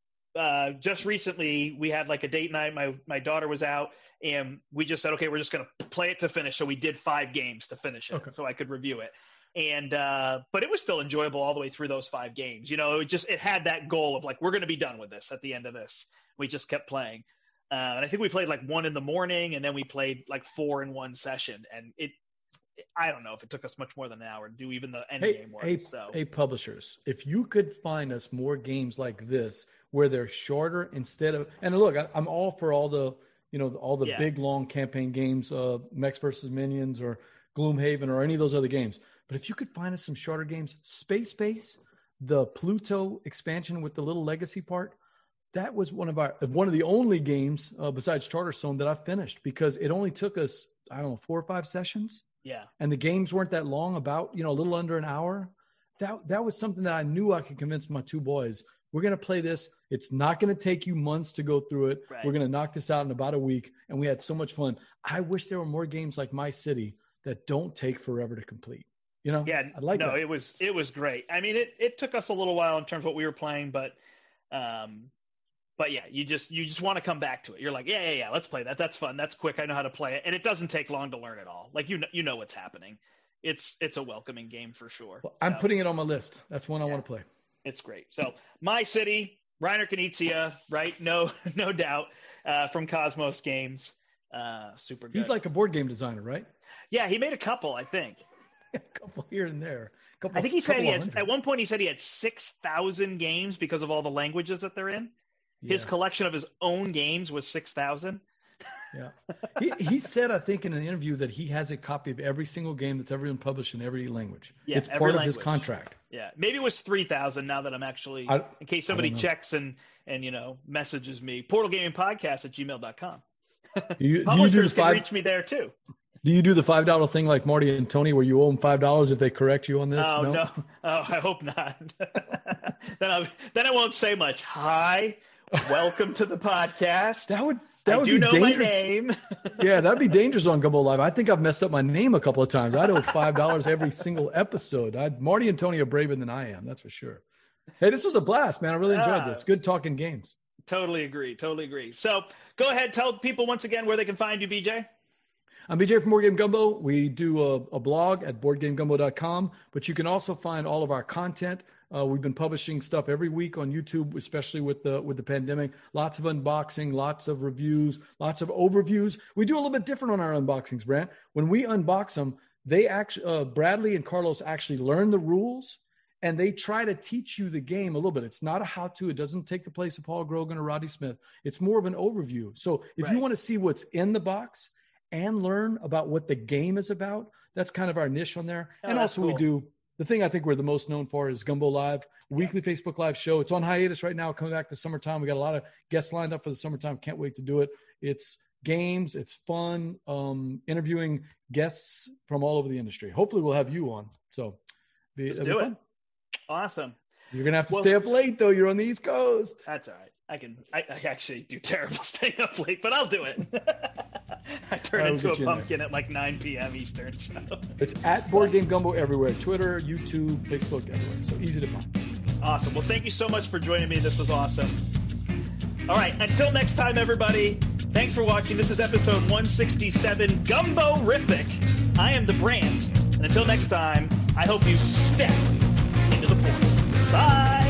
[SPEAKER 1] uh, just recently. We had like a date night. My, my daughter was out, and we just said, okay, we're just going to play it to finish. So we did five games to finish it,
[SPEAKER 2] Okay.
[SPEAKER 1] so I could review it. And, uh, but it was still enjoyable all the way through those five games. You know, it just, it had that goal of like, we're going to be done with this at the end of this. We just kept playing. Uh, and I think we played like one in the morning, and then we played like four in one session. And it, I don't know if it took us much more than an hour to do even the end
[SPEAKER 2] Hey,
[SPEAKER 1] game work.
[SPEAKER 2] hey,
[SPEAKER 1] so
[SPEAKER 2] hey, publishers, if you could find us more games like this where they're shorter instead of, and look, I, I'm all for all the, you know, all the
[SPEAKER 1] Yeah.
[SPEAKER 2] big long campaign games, uh, Mechs versus Minions or Gloomhaven or any of those other games. But if you could find us some shorter games, Space Base, the Pluto expansion with the little legacy part, that was one of our one of the only games uh, besides Charterstone that I finished because it only took us, I don't know, four or five sessions.
[SPEAKER 1] yeah,
[SPEAKER 2] And the games weren't that long, about, you know, a little under an hour. That that was something that I knew I could convince my two boys. We're going to play this. It's not going to take you months to go through it.
[SPEAKER 1] Right.
[SPEAKER 2] We're going to knock this out in about a week. And we had so much fun. I wish there were more games like My City that don't take forever to complete. You know,
[SPEAKER 1] yeah,
[SPEAKER 2] I like
[SPEAKER 1] no,
[SPEAKER 2] that.
[SPEAKER 1] it was, it was great. I mean, it, it took us a little while in terms of what we were playing, but, um, but yeah, you just, you just want to come back to it. You're like, yeah, yeah, yeah, let's play that. That's fun. That's quick. I know how to play it. And it doesn't take long to learn it all. Like, you know, you know what's happening. It's, it's a welcoming game for sure.
[SPEAKER 2] Well, I'm
[SPEAKER 1] So,
[SPEAKER 2] putting it on my list. That's one I
[SPEAKER 1] Yeah.
[SPEAKER 2] want to play.
[SPEAKER 1] it's great. So My City, Reiner Knizia, right? No, no doubt, uh, from Cosmos Games. Uh, super good.
[SPEAKER 2] He's like a board game designer, right?
[SPEAKER 1] yeah, he made a couple, I think.
[SPEAKER 2] A couple here and there. A couple,
[SPEAKER 1] I think he said
[SPEAKER 2] couple
[SPEAKER 1] he
[SPEAKER 2] of
[SPEAKER 1] had,
[SPEAKER 2] hundred.
[SPEAKER 1] at one point he said he had six thousand games because of all the languages that they're in. His
[SPEAKER 2] Yeah.
[SPEAKER 1] collection of his own games was six thousand.
[SPEAKER 2] Yeah. He, he said, I think, in an interview that he has a copy of every single game that's ever been published in every language.
[SPEAKER 1] Yeah,
[SPEAKER 2] it's
[SPEAKER 1] every
[SPEAKER 2] part of his
[SPEAKER 1] language.
[SPEAKER 2] contract.
[SPEAKER 1] Yeah, maybe it was three thousand now that I'm actually,
[SPEAKER 2] I-
[SPEAKER 1] in case somebody
[SPEAKER 2] know.
[SPEAKER 1] checks and, and, you know, messages me, portal gaming podcast at gmail dot com.
[SPEAKER 2] Do you, do you do the
[SPEAKER 1] Publishers can
[SPEAKER 2] five?
[SPEAKER 1] reach me there too.
[SPEAKER 2] Do you do the five dollar thing like Marty and Tony, where you owe them five dollars if they correct you on this?
[SPEAKER 1] Oh, no. Oh, I hope not. then, I, then I won't say much. Hi, welcome to the podcast.
[SPEAKER 2] That would that
[SPEAKER 1] I
[SPEAKER 2] would
[SPEAKER 1] do
[SPEAKER 2] be
[SPEAKER 1] know
[SPEAKER 2] dangerous.
[SPEAKER 1] my name.
[SPEAKER 2] Yeah, that'd be dangerous on Gumbo Live. I think I've messed up my name a couple of times. I'd owe five dollars every single episode. I'd, Marty and Tony are braver than I am. That's for sure. Hey, this was a blast, man. I really enjoyed
[SPEAKER 1] Ah.
[SPEAKER 2] this. Good talking games.
[SPEAKER 1] Totally agree. Totally agree. So go ahead, tell people once again where they can find you, B J.
[SPEAKER 2] I'm B J from Board Game Gumbo. We do a, a blog at board game gumbo dot com, but you can also find all of our content. Uh, we've been publishing stuff every week on YouTube, especially with the with the pandemic. Lots of unboxing, lots of reviews, lots of overviews. We do a little bit different on our unboxings, Brant. When we unbox them, they actually uh, Bradley and Carlos actually learn the rules, and they try to teach you the game a little bit. It's not a how-to. It doesn't take the place of Paul Grogan or Rodney Smith. It's more of an overview. So if
[SPEAKER 1] right.
[SPEAKER 2] you want to see what's in the box and learn about what the game is about, that's kind of our niche on there.
[SPEAKER 1] Oh,
[SPEAKER 2] and also
[SPEAKER 1] cool.
[SPEAKER 2] we do the thing I think we're the most known for is Gumbo Live, weekly yeah. Facebook Live show. It's on hiatus right now, coming back this summertime. We got a lot of guests lined up for the summertime. Can't wait to do it. It's games. It's fun. Um, interviewing guests from all over the industry. Hopefully we'll have you on. So be,
[SPEAKER 1] let's
[SPEAKER 2] do
[SPEAKER 1] be
[SPEAKER 2] it.
[SPEAKER 1] Fun. Awesome.
[SPEAKER 2] You're going to have to
[SPEAKER 1] well,
[SPEAKER 2] stay up late though. You're on the East Coast.
[SPEAKER 1] That's all right. I can, I, I actually do terrible staying up late, but I'll do it. I turn
[SPEAKER 2] right,
[SPEAKER 1] into
[SPEAKER 2] we'll
[SPEAKER 1] a pumpkin at like nine p.m. Eastern. So.
[SPEAKER 2] It's at Board Game Gumbo everywhere. Twitter, YouTube, Facebook, everywhere. So easy to find.
[SPEAKER 1] Awesome. Well, thank you so much for joining me. This was awesome. All right. Until next time, everybody. Thanks for watching. This is episode one sixty-seven, Gumbo-rific. I am the brand. And until next time, I hope you step into the portal. Bye.